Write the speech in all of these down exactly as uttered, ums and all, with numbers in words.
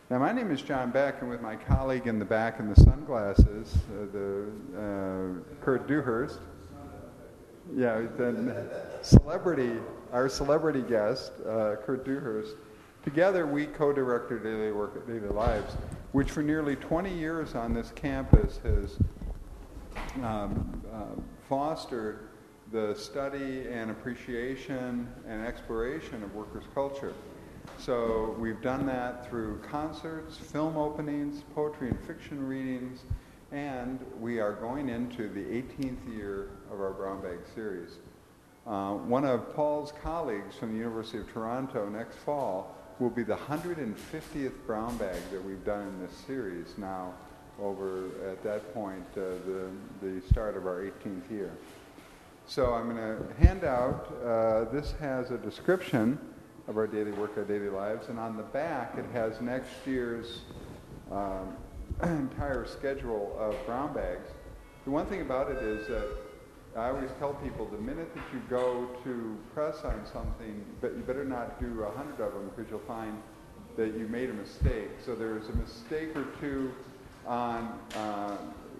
Now, my name is John Beck, and with my colleague in the back in the sunglasses, uh, the uh, Kurt Dewhurst, yeah, then celebrity, our celebrity guest, uh, Kurt Dewhurst. Together, we co-director Daily Work at Daily Lives, which for nearly twenty years on this campus has um, uh, fostered the study and appreciation and exploration of workers' culture. So we've done that through concerts, film openings, poetry and fiction readings, and we are going into the eighteenth year of our Brown Bag series. Uh, one of Paul's colleagues from the University of Toronto next fall will be the one hundred fiftieth Brown Bag that we've done in this series now over, at that point, uh, the, the start of our eighteenth year. So I'm going to hand out, uh, this has a description of our daily work, our daily lives, and on the back it has next year's um, entire schedule of Brown Bags. The one thing about it is that I always tell people the minute that you go to press on something, but you better not do a hundred of them because you'll find that you made a mistake. So there's a mistake or two on uh,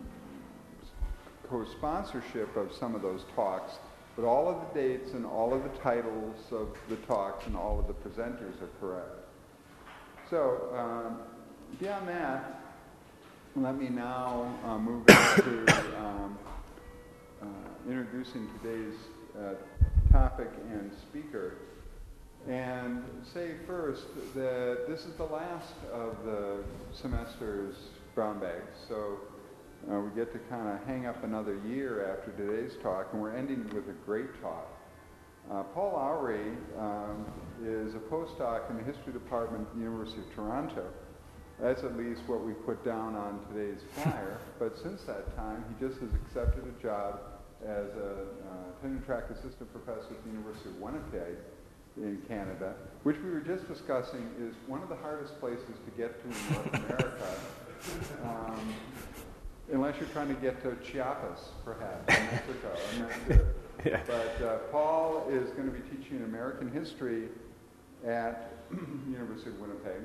co-sponsorship of some of those talks, but all of the dates and all of the titles of the talks and all of the presenters are correct. So um, beyond that, let me now uh, move on to um, uh, introducing today's uh, topic and speaker. And say first that this is the last of the semester's Brown Bags. So uh, we get to kind of hang up another year after today's talk, and we're ending with a great talk. Uh, Paul Lowry um, is a postdoc in the history department at the University of Toronto. That's at least what we put down on today's flyer. But since that time, he just has accepted a job as a uh, tenure-track assistant professor at the University of Winnipeg in Canada, which we were just discussing is one of the hardest places to get to in North America, um, unless you're trying to get to Chiapas, perhaps, in Mexico. I'm not sure. Yeah. But uh, Paul is going to be teaching American history at University of Winnipeg.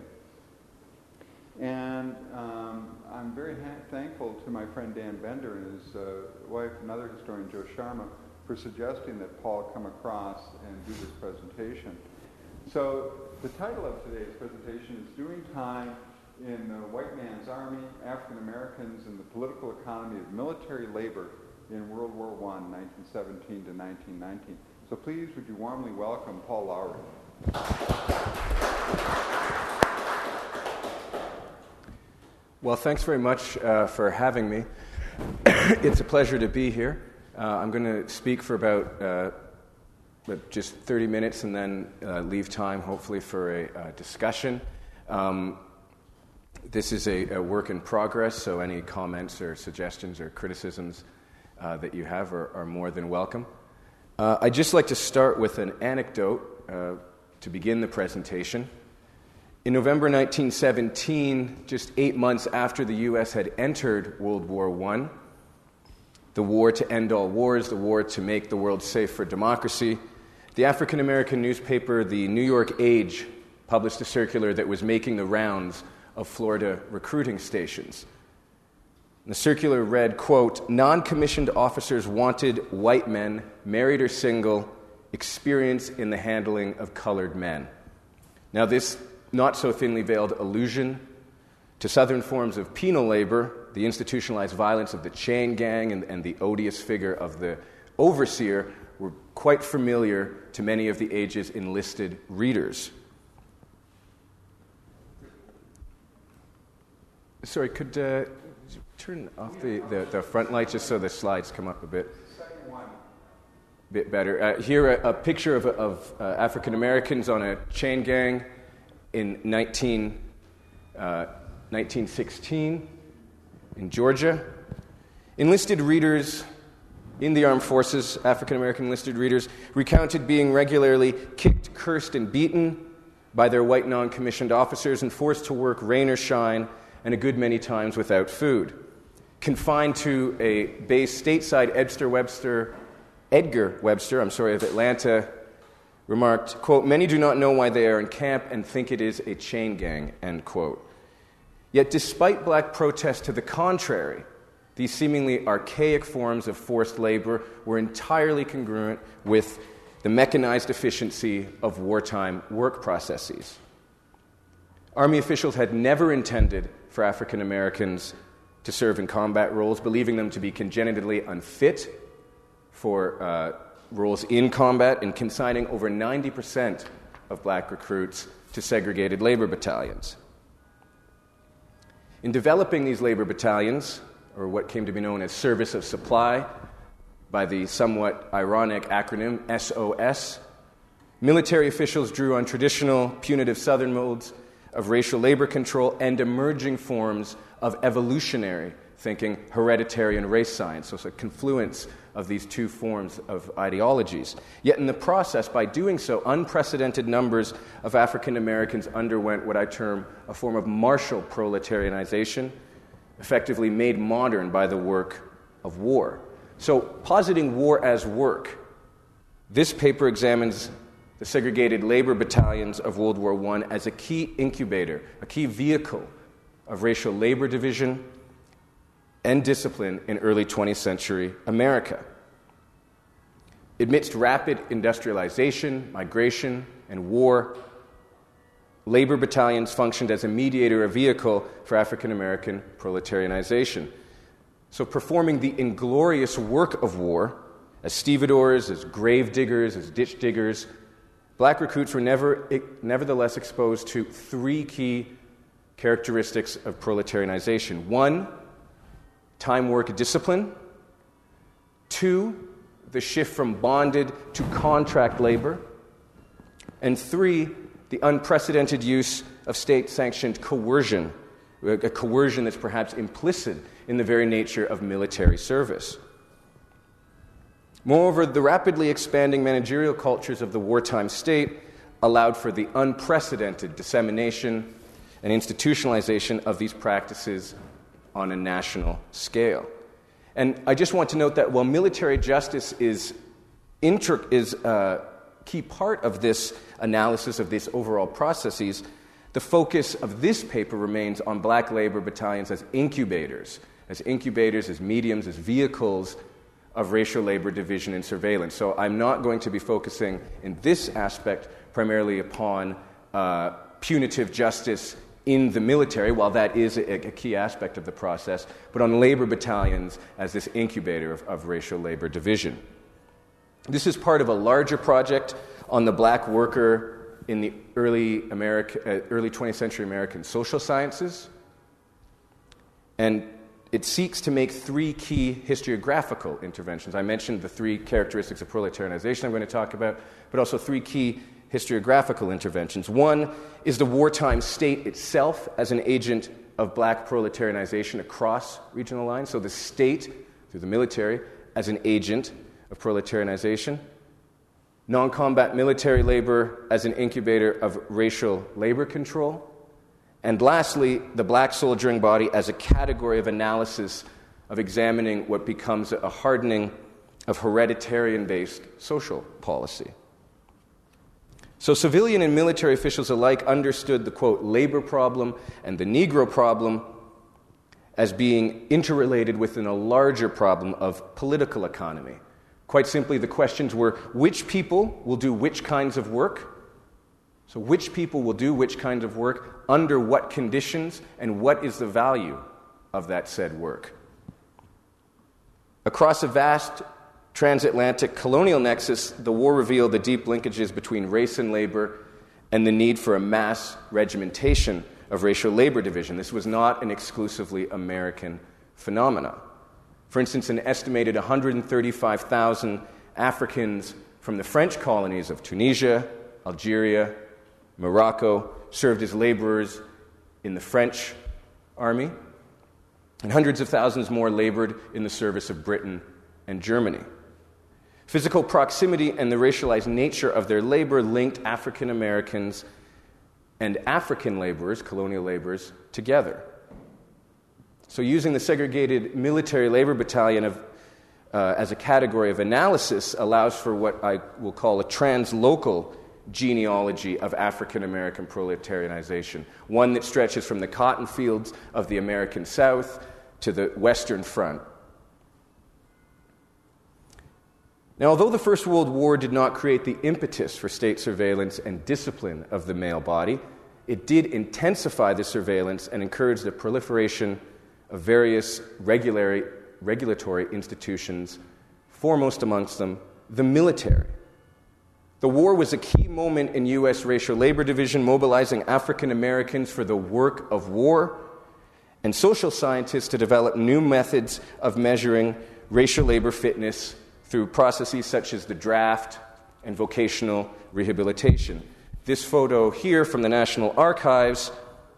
And um, I'm very ha- thankful to my friend Dan Bender and his uh, wife, another historian, Joe Sharma, for suggesting that Paul come across and do this presentation. So the title of today's presentation is Doing Time in the White Man's Army, African Americans and the Political Economy of Military Labor in World War One, nineteen seventeen to nineteen nineteen. So please, would you warmly welcome Paul Lowry. Well, thanks very much uh, for having me. It's a pleasure to be here. Uh, I'm going to speak for about uh, just thirty minutes and then uh, leave time, hopefully, for a uh, discussion. Um, this is a, a work in progress, so any comments or suggestions or criticisms uh, that you have are, are more than welcome. Uh, I'd just like to start with an anecdote uh, to begin the presentation. In November nineteen seventeen, just eight months after the U S had entered World War One, the war to end all wars, the war to make the world safe for democracy, the African-American newspaper, the New York Age, published a circular that was making the rounds of Florida recruiting stations. The circular read, quote, "Non-commissioned officers wanted white men, married or single, experience in the handling of colored men." Now this not so thinly veiled allusion to Southern forms of penal labor, the institutionalized violence of the chain gang and, and the odious figure of the overseer were quite familiar to many of the Age's enlisted readers. Sorry, could uh, you turn off the, the, the front light just so the slides come up a bit? Bit better. Uh, here, a, a picture of, of uh, African Americans on a chain gang in nineteen, uh, nineteen sixteen in Georgia. Enlisted readers in the armed forces, African American enlisted readers, recounted being regularly kicked, cursed, and beaten by their white non-commissioned officers and forced to work rain or shine, and a good many times without food. Confined to a base stateside, Edgar Webster, Edgar Webster, I'm sorry, of Atlanta, remarked, quote, "Many do not know why they are in camp and think it is a chain gang," end quote. Yet despite black protests to the contrary, these seemingly archaic forms of forced labor were entirely congruent with the mechanized efficiency of wartime work processes. Army officials had never intended for African Americans to serve in combat roles, believing them to be congenitally unfit for uh, roles in combat, and consigning over ninety percent of black recruits to segregated labor battalions. In developing these labor battalions, or what came to be known as Service of Supply, by the somewhat ironic acronym S O S, military officials drew on traditional punitive Southern modes of racial labor control and emerging forms of evolutionary thinking, hereditary and race science, so it's a confluence of these two forms of ideologies. Yet in the process, by doing so, unprecedented numbers of African Americans underwent what I term a form of martial proletarianization, effectively made modern by the work of war. So, positing war as work, this paper examines the segregated labor battalions of World War One as a key incubator, a key vehicle of racial labor division and discipline in early twentieth century America. Amidst rapid industrialization, migration, and war, labor battalions functioned as a mediator, a vehicle for African American proletarianization. So performing the inglorious work of war, as stevedores, as grave diggers, as ditch diggers, black recruits were never, nevertheless exposed to three key characteristics of proletarianization. One, time work discipline. Two, the shift from bonded to contract labor. And three, the unprecedented use of state-sanctioned coercion, a coercion that's perhaps implicit in the very nature of military service. Moreover, the rapidly expanding managerial cultures of the wartime state allowed for the unprecedented dissemination and institutionalization of these practices on a national scale. And I just want to note that while military justice is, inter- is a key part of this analysis of these overall processes, the focus of this paper remains on black labor battalions as incubators, as incubators, as mediums, as vehicles of racial labor division and surveillance. So I'm not going to be focusing in this aspect primarily upon uh, punitive justice in the military, while that is a, a key aspect of the process, but on labor battalions as this incubator of, of racial labor division. This is part of a larger project on the black worker in the early, America, uh, early twentieth century American social sciences, and it seeks to make three key historiographical interventions. I mentioned the three characteristics of proletarianization I'm going to talk about, but also three key historiographical interventions. One is the wartime state itself as an agent of black proletarianization across regional lines, so the state, through the military, as an agent of proletarianization. Non-combat military labor as an incubator of racial labor control. And lastly, the black soldiering body as a category of analysis of examining what becomes a hardening of hereditarian-based social policy. So civilian and military officials alike understood the, quote, labor problem and the Negro problem as being interrelated within a larger problem of political economy. Quite simply, the questions were, which people will do which kinds of work? So which people will do which kinds of work, under what conditions, and what is the value of that said work? Across a vast transatlantic colonial nexus, the war revealed the deep linkages between race and labor and the need for a mass regimentation of racial labor division. This was not an exclusively American phenomenon. For instance, an estimated one hundred thirty-five thousand Africans from the French colonies of Tunisia, Algeria, Morocco served as laborers in the French army, and hundreds of thousands more labored in the service of Britain and Germany. Physical proximity and the racialized nature of their labor linked African Americans and African laborers, colonial laborers, together. So using the segregated military labor battalion of, uh, as a category of analysis allows for what I will call a translocal genealogy of African American proletarianization, one that stretches from the cotton fields of the American South to the Western Front. Now, although the First World War did not create the impetus for state surveillance and discipline of the male body, it did intensify the surveillance and encourage the proliferation of various regulatory, regulatory institutions, foremost amongst them the military. The war was a key moment in U S racial labor division, mobilizing African Americans for the work of war, and social scientists to develop new methods of measuring racial labor fitness through processes such as the draft and vocational rehabilitation. This photo here from the National Archives,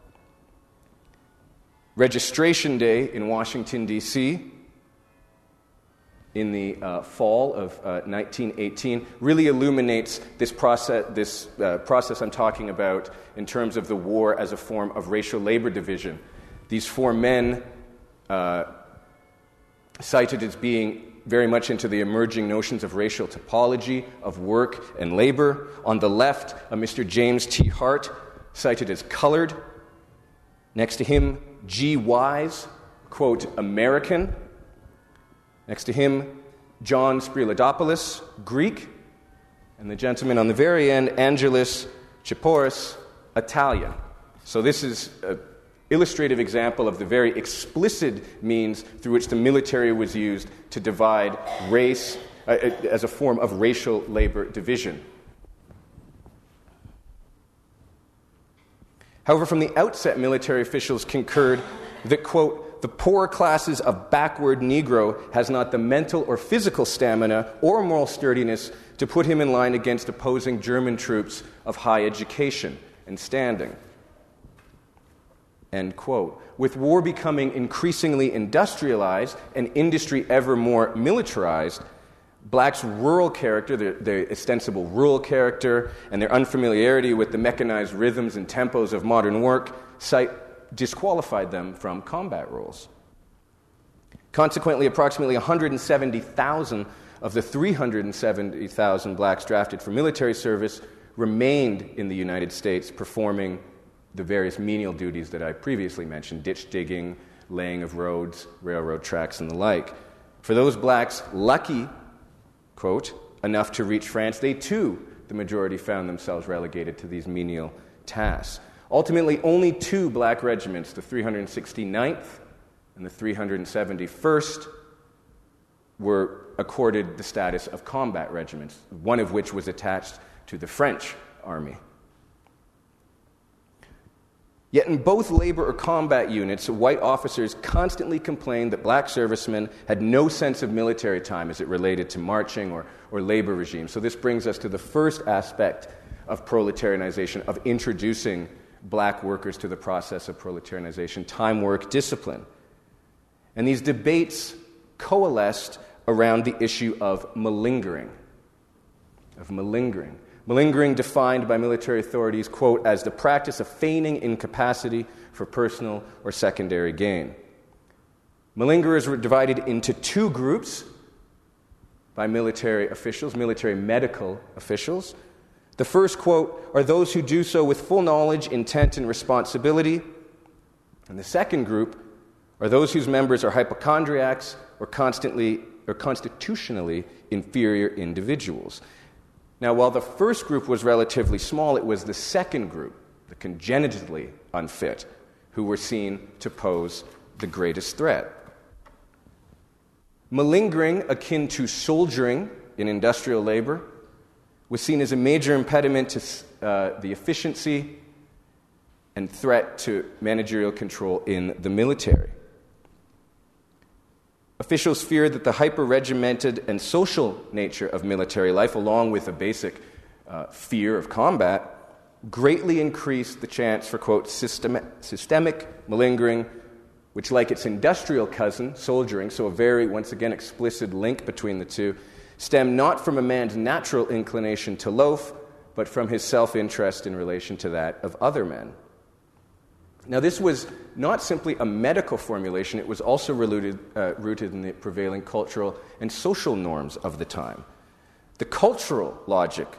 Registration Day in Washington, D C, in the uh, fall of uh, nineteen eighteen, really illuminates this process, this uh, process I'm talking about in terms of the war as a form of racial labor division. These four men uh, cited as being very much into the emerging notions of racial topology, of work and labor. On the left, a Mister James T. Hart, cited as colored. Next to him, G. Wise, quote, American. Next to him, John Sprilodopoulos, Greek. And the gentleman on the very end, Angelos Chiporis, Italian. So this is an illustrative example of the very explicit means through which the military was used to divide race uh, as a form of racial labor division. However, from the outset, military officials concurred that, quote, the poor classes of backward Negro has not the mental or physical stamina or moral sturdiness to put him in line against opposing German troops of high education and standing. End quote. With war becoming increasingly industrialized and industry ever more militarized, blacks' rural character, their, their ostensible rural character, and their unfamiliarity with the mechanized rhythms and tempos of modern work cite, disqualified them from combat roles. Consequently, approximately one hundred seventy thousand of the three hundred seventy thousand blacks drafted for military service remained in the United States performing the various menial duties that I previously mentioned, ditch digging, laying of roads, railroad tracks, and the like. For those blacks lucky, quote, enough to reach France, they too, the majority, found themselves relegated to these menial tasks. Ultimately, only two black regiments, the three hundred sixty-ninth and the three hundred seventy-first, were accorded the status of combat regiments, one of which was attached to the French army. Yet in both labor or combat units, white officers constantly complained that black servicemen had no sense of military time as it related to marching or, or labor regimes. So this brings us to the first aspect of proletarianization, of introducing black workers to the process of proletarianization, time work discipline. And these debates coalesced around the issue of malingering, of malingering. Malingering defined by military authorities, quote, as the practice of feigning incapacity for personal or secondary gain. Malingerers were divided into two groups by military officials, military medical officials. The first, quote, are those who do so with full knowledge, intent, and responsibility. And the second group are those whose members are hypochondriacs or constantly or constitutionally inferior individuals. Now, while the first group was relatively small, it was the second group, the congenitally unfit, who were seen to pose the greatest threat. Malingering, akin to soldiering in industrial labor, was seen as a major impediment to uh, the efficiency and threat to managerial control in the military. Officials feared that the hyper-regimented and social nature of military life, along with a basic uh, fear of combat, greatly increased the chance for, quote, systemic, systemic malingering, which, like its industrial cousin, soldiering, so a very, once again, explicit link between the two, stemmed not from a man's natural inclination to loaf, but from his self-interest in relation to that of other men. Now, this was not simply a medical formulation, it was also rooted, uh, rooted in the prevailing cultural and social norms of the time. The cultural logic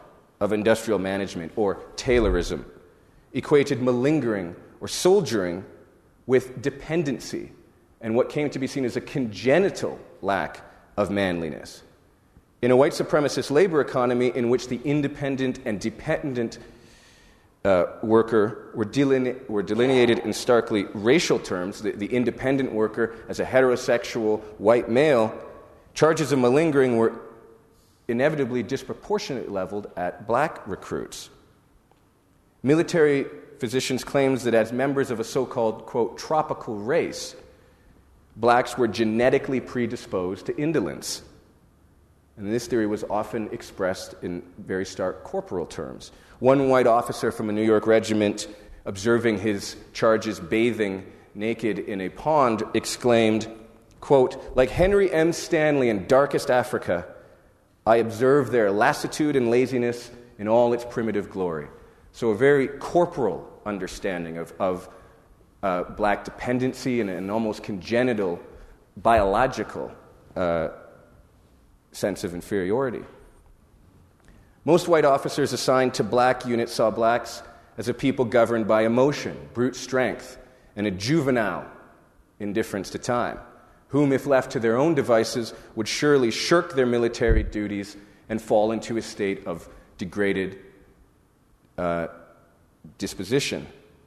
of industrial management, or Taylorism, equated malingering or soldiering with dependency and what came to be seen as a congenital lack of manliness. In a white supremacist labor economy in which the independent and dependent uh, worker were, deline- were delineated in starkly racial terms, the, the independent worker as a heterosexual white male, charges of malingering were inevitably disproportionately leveled at black recruits. Military physicians claimed that as members of a so-called, quote, tropical race, blacks were genetically predisposed to indolence. And this theory was often expressed in very stark corporal terms. One white officer from a New York regiment, observing his charges bathing naked in a pond, exclaimed, quote, "Like Henry M. Stanley in Darkest Africa, I observe their lassitude and laziness in all its primitive glory." So a very corporal understanding of, of uh, black dependency and an almost congenital, biological uh, sense of inferiority. Most white officers assigned to black units saw blacks as a people governed by emotion, brute strength, and a juvenile indifference to time, whom, if left to their own devices, would surely shirk their military duties and fall into a state of degraded uh, disposition.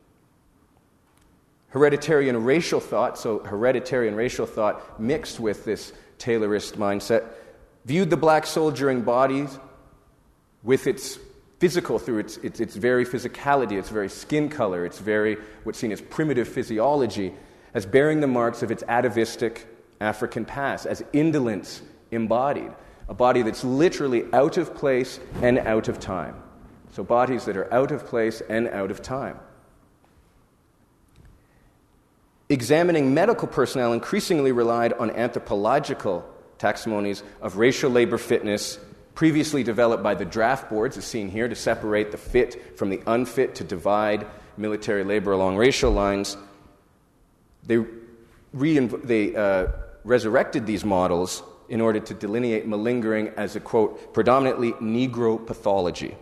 Hereditary and racial thought, so hereditary and racial thought mixed with this Taylorist mindset, viewed the black soldiering body with its physical, through its, its, its very physicality, its very skin color, its very, what's seen as primitive physiology, as bearing the marks of its atavistic African past, as indolence embodied, a body that's literally out of place and out of time. So bodies that are out of place and out of time. Examining medical personnel increasingly relied on anthropological taxonomies of racial labor fitness previously developed by the draft boards, as seen here, to separate the fit from the unfit, to divide military labor along racial lines. They, re- they uh, resurrected these models in order to delineate malingering as a, quote, predominantly Negro pathology.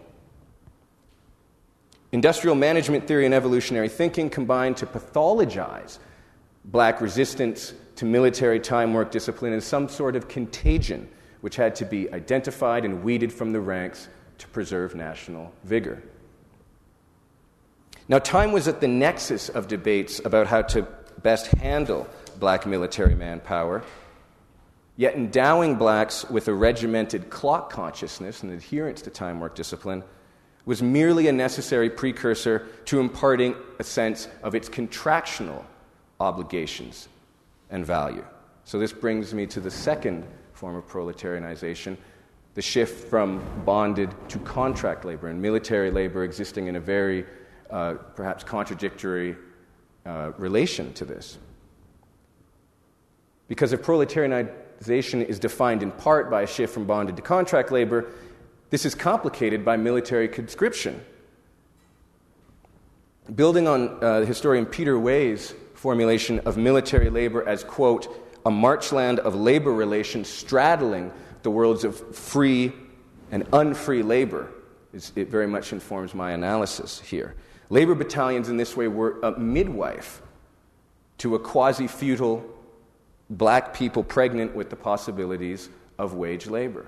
Industrial management theory and evolutionary thinking combined to pathologize black resistance to military time work discipline as some sort of contagion which had to be identified and weeded from the ranks to preserve national vigor. Now, time was at the nexus of debates about how to best handle black military manpower, yet endowing blacks with a regimented clock consciousness and adherence to time work discipline was merely a necessary precursor to imparting a sense of its contractual obligations and value. So this brings me to the second form of proletarianization, the shift from bonded to contract labor, and military labor existing in a very uh, perhaps contradictory uh, relation to this. Because if proletarianization is defined in part by a shift from bonded to contract labor, this is complicated by military conscription. Building on uh, the historian Peter Way's formulation of military labor as, quote, a marchland of labor relations straddling the worlds of free and unfree labor, it very much informs my analysis here. Labor battalions in this way were a midwife to a quasi-feudal black people pregnant with the possibilities of wage labor.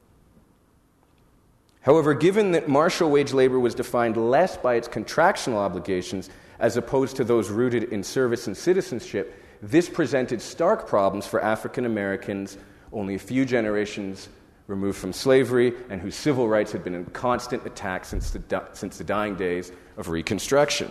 However, given that martial wage labor was defined less by its contractual obligations as opposed to those rooted in service and citizenship, this presented stark problems for African Americans only a few generations removed from slavery and whose civil rights had been in constant attack since the, di- since the dying days of Reconstruction.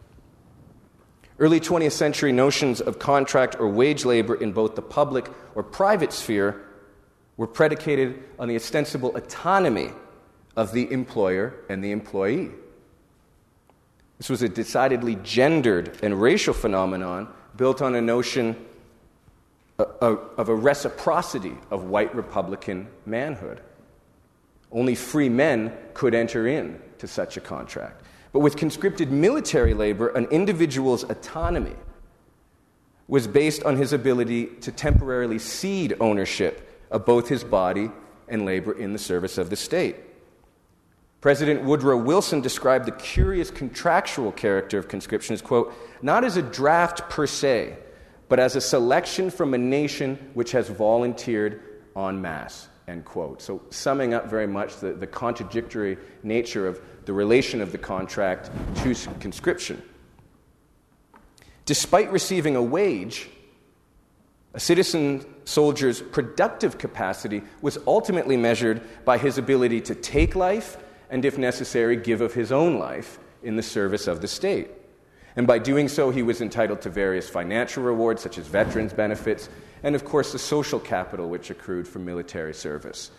Early twentieth century notions of contract or wage labor in both the public or private sphere were predicated on the ostensible autonomy of the employer and the employee. This was a decidedly gendered and racial phenomenon built on a notion of a reciprocity of white Republican manhood. Only free men could enter into such a contract. But with conscripted military labor, an individual's autonomy was based on his ability to temporarily cede ownership of both his body and labor in the service of the state. President Woodrow Wilson described the curious contractual character of conscription as, quote, not as a draft per se, but as a selection from a nation which has volunteered en masse, end quote. So summing up very much the, the contradictory nature of the relation of the contract to conscription. Despite receiving a wage, a citizen soldier's productive capacity was ultimately measured by his ability to take life and, if necessary, give of his own life in the service of the state. And by doing so, he was entitled to various financial rewards, such as veterans' benefits, and, of course, the social capital which accrued from military service.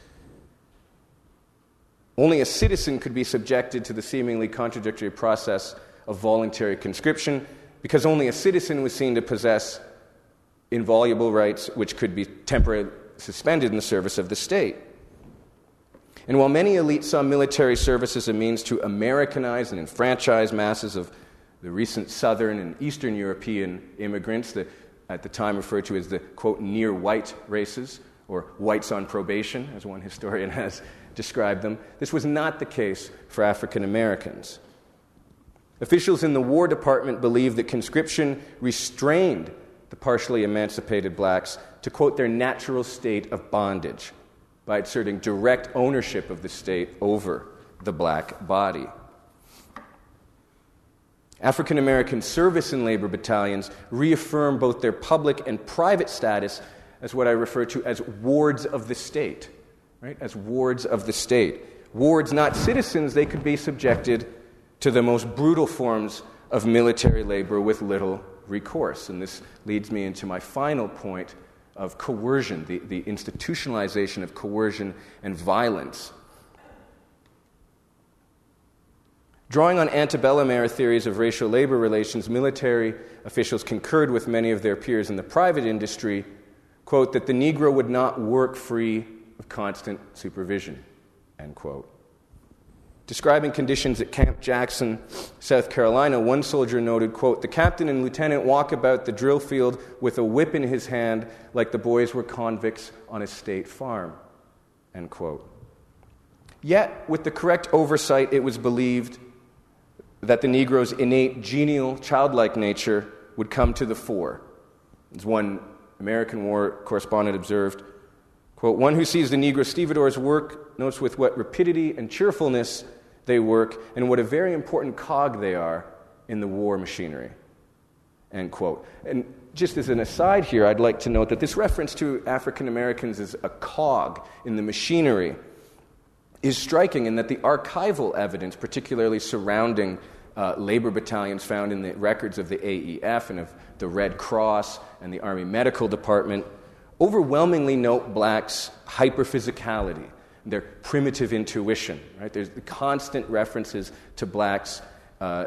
Only a citizen could be subjected to the seemingly contradictory process of voluntary conscription, because only a citizen was seen to possess inviolable rights which could be temporarily suspended in the service of the state. And while many elites saw military service as a means to Americanize and enfranchise masses of the recent Southern and Eastern European immigrants, that at the time referred to as the, quote, near-white races, or whites on probation, as one historian has described them, this was not the case for African Americans. Officials in the War Department believed that conscription restrained the partially emancipated blacks to, quote, their natural state of bondage by asserting direct ownership of the state over the black body. African American service in labor battalions reaffirmed both their public and private status as what I refer to as wards of the state, right? As wards of the state. Wards, not citizens, they could be subjected to the most brutal forms of military labor with little recourse. And this leads me into my final point of coercion, the, the institutionalization of coercion and violence. Drawing on antebellum era theories of racial labor relations, military officials concurred with many of their peers in the private industry, quote, that the Negro would not work free of constant supervision, end quote. Describing conditions at Camp Jackson, South Carolina, one soldier noted, quote, the captain and lieutenant walk about the drill field with a whip in his hand like the boys were convicts on a state farm, end quote. Yet, with the correct oversight, it was believed that the Negro's innate, genial, childlike nature would come to the fore. As one American war correspondent observed, quote, one who sees the Negro stevedores work notes with what rapidity and cheerfulness they work, and what a very important cog they are in the war machinery, end quote. And just as an aside here, I'd like to note that this reference to African Americans as a cog in the machinery is striking, in that the archival evidence, particularly surrounding uh, labor battalions found in the records of the A E F and of the Red Cross and the Army Medical Department, overwhelmingly note blacks' hyperphysicality, their primitive intuition. Right? There's the constant references to blacks' uh,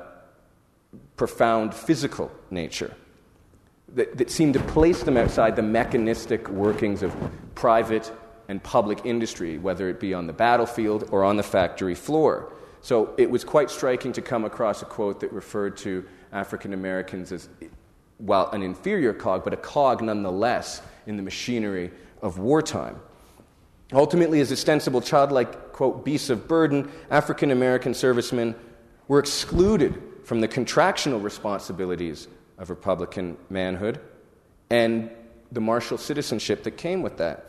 profound physical nature that, that seem to place them outside the mechanistic workings of private and public industry, whether it be on the battlefield or on the factory floor. So it was quite striking to come across a quote that referred to African Americans as, while an inferior cog, but a cog nonetheless in the machinery of wartime. Ultimately, as ostensible childlike, quote, beasts of burden, African American servicemen were excluded from the contractual responsibilities of Republican manhood and the martial citizenship that came with that.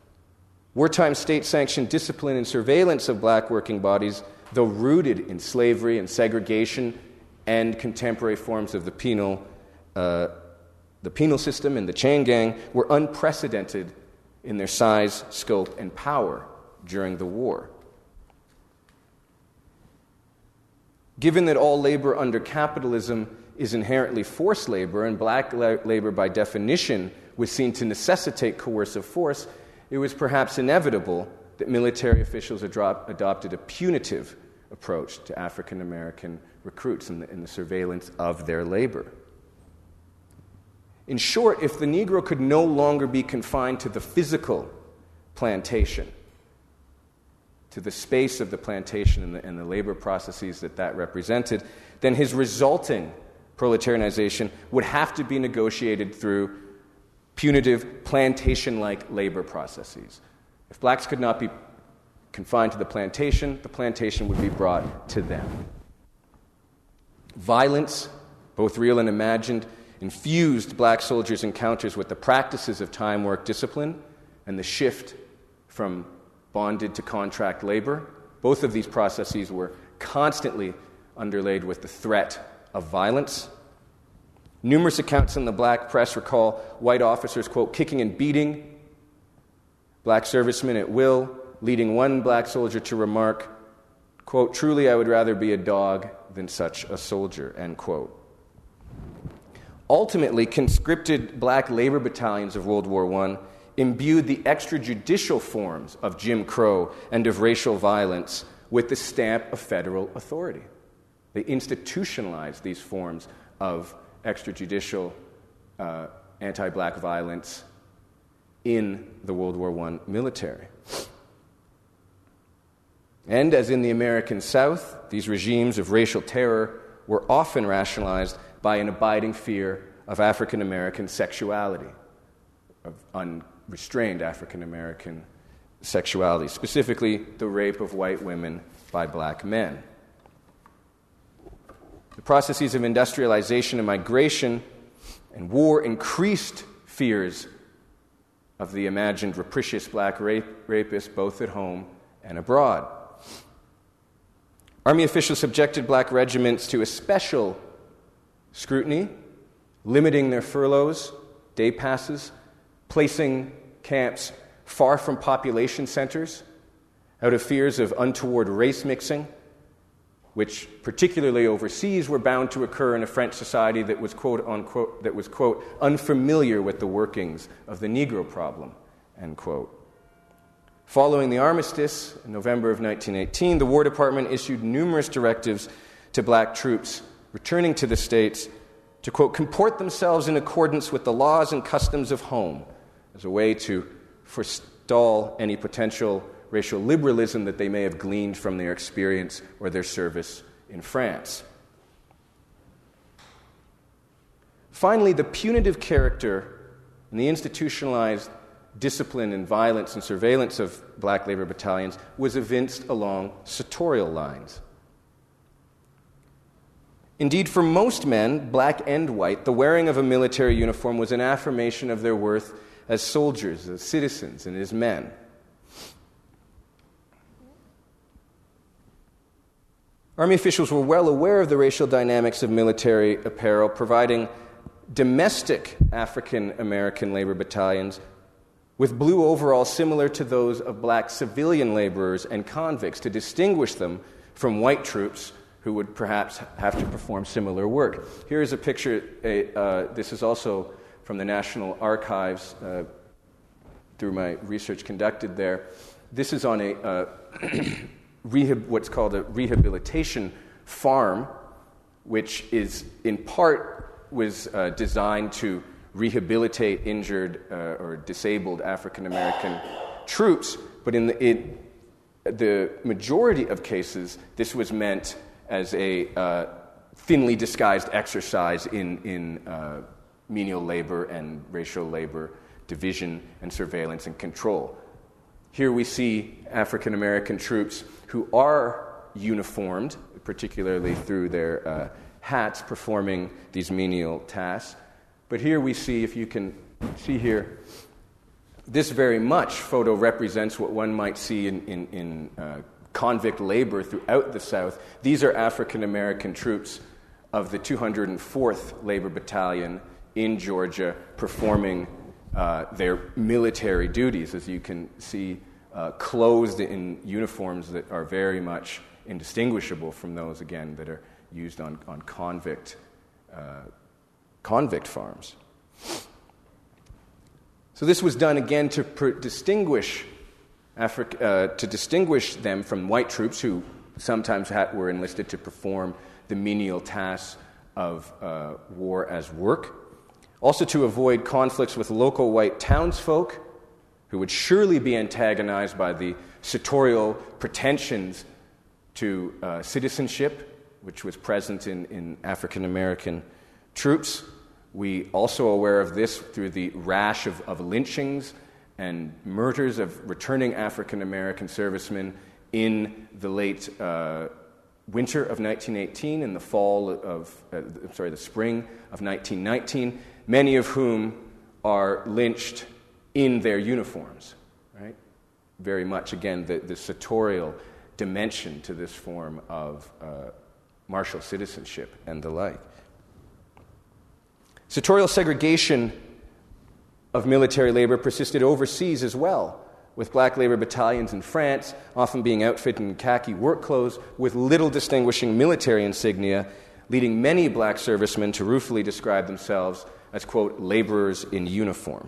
Wartime state-sanctioned discipline and surveillance of black working bodies, though rooted in slavery and segregation and contemporary forms of the penal, uh, the penal system and the chain gang, were unprecedented in their size, scope, and power during the war. Given that all labor under capitalism is inherently forced labor, and black la- labor by definition was seen to necessitate coercive force, it was perhaps inevitable that military officials adop- adopted a punitive approach to African American recruits in the, in the surveillance of their labor. In short, if the Negro could no longer be confined to the physical plantation, to the space of the plantation and the, and the labor processes that that represented, then his resulting proletarianization would have to be negotiated through punitive plantation-like labor processes. If blacks could not be confined to the plantation, the plantation would be brought to them. Violence, both real and imagined, infused black soldiers' encounters with the practices of time work discipline and the shift from bonded to contract labor. Both of these processes were constantly underlaid with the threat of violence. Numerous accounts in the black press recall white officers, quote, kicking and beating black servicemen at will, leading one black soldier to remark, quote, truly I would rather be a dog than such a soldier, end quote. Ultimately, conscripted black labor battalions of World War One imbued the extrajudicial forms of Jim Crow and of racial violence with the stamp of federal authority. They institutionalized these forms of extrajudicial uh, anti-black violence in the World War One military. And as in the American South, these regimes of racial terror were often rationalized by an abiding fear of African American sexuality, of unrestrained African American sexuality, specifically the rape of white women by black men. The processes of industrialization and migration and war increased fears of the imagined rapacious black rape, rapists both at home and abroad. Army officials subjected black regiments to a special scrutiny, limiting their furloughs, day passes, placing camps far from population centers out of fears of untoward race mixing, which particularly overseas were bound to occur in a French society that was quote unquote that was quote unfamiliar with the workings of the Negro problem, end quote. Following the armistice in November of nineteen eighteen, the War Department issued numerous directives to black troops returning to the States to, quote, comport themselves in accordance with the laws and customs of home as a way to forestall any potential racial liberalism that they may have gleaned from their experience or their service in France. Finally, the punitive character and the institutionalized discipline and violence and surveillance of black labor battalions was evinced along sartorial lines. Indeed, for most men, black and white, the wearing of a military uniform was an affirmation of their worth as soldiers, as citizens, and as men. Army officials were well aware of the racial dynamics of military apparel, providing domestic African American labor battalions with blue overalls similar to those of black civilian laborers and convicts to distinguish them from white troops who would perhaps have to perform similar work. Here is a picture. Uh, this is also from the National Archives uh, through my research conducted there. This is on a uh, rehab, what's called a rehabilitation farm, which is in part was uh, designed to rehabilitate injured uh, or disabled African American troops, but in the, it, the majority of cases, this was meant as a uh, thinly disguised exercise in, in uh, menial labor and racial labor division and surveillance and control. Here we see African American troops who are uniformed, particularly through their uh, hats, performing these menial tasks. But here we see, if you can see here, this very much photo represents what one might see in, in, in uh, convict labor throughout the South. These are African American troops of the two hundred fourth Labor Battalion in Georgia performing uh, their military duties, as you can see, uh, clothed in uniforms that are very much indistinguishable from those, again, that are used on, on convict uh, convict farms. So this was done again to per- distinguish Afri- uh, to distinguish them from white troops who sometimes had, were enlisted to perform the menial tasks of uh, war as work. Also to avoid conflicts with local white townsfolk who would surely be antagonized by the sartorial pretensions to uh, citizenship, which was present in, in African American troops. We also are aware of this through the rash of, of lynchings and murders of returning African American servicemen in the late uh, winter of nineteen eighteen and the fall of, uh, sorry, the spring of nineteen nineteen, many of whom are lynched in their uniforms, right? Very much, again, the, the sartorial dimension to this form of uh, martial citizenship and the like. Sartorial segregation of military labor persisted overseas as well, with black labor battalions in France often being outfitted in khaki work clothes with little distinguishing military insignia, leading many black servicemen to ruefully describe themselves as, quote, laborers in uniform.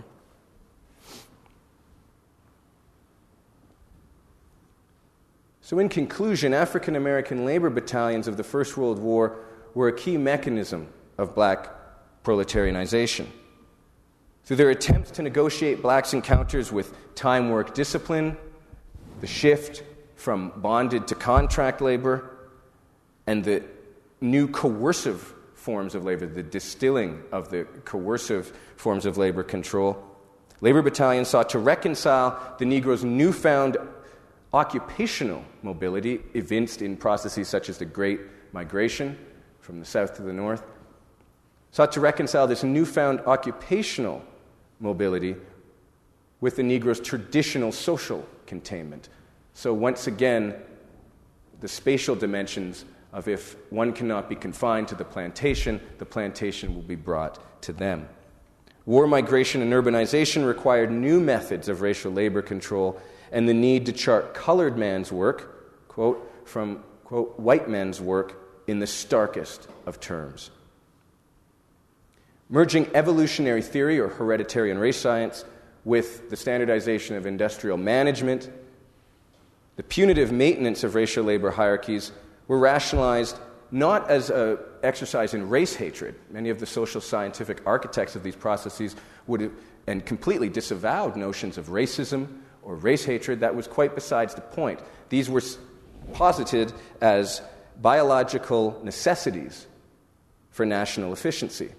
So in conclusion, African American labor battalions of the First World War were a key mechanism of black proletarianization. Through their attempts to negotiate blacks' encounters with time work discipline, the shift from bonded to contract labor, and the new coercive forms of labor, the distilling of the coercive forms of labor control, labor battalions sought to reconcile the Negro's newfound occupational mobility, evinced in processes such as the Great Migration from the south to the north, sought to reconcile this newfound occupational mobility with the Negro's traditional social containment. So once again, the spatial dimensions of if one cannot be confined to the plantation, the plantation will be brought to them. War, migration, and urbanization required new methods of racial labor control and the need to chart colored man's work, quote, from, quote, white man's work in the starkest of terms. Merging evolutionary theory or hereditary race science with the standardization of industrial management, the punitive maintenance of racial labor hierarchies were rationalized not as an exercise in race hatred. Many of the social scientific architects of these processes would have, and completely disavowed notions of racism or race hatred. That was quite besides the point. These were posited as biological necessities for national efficiency.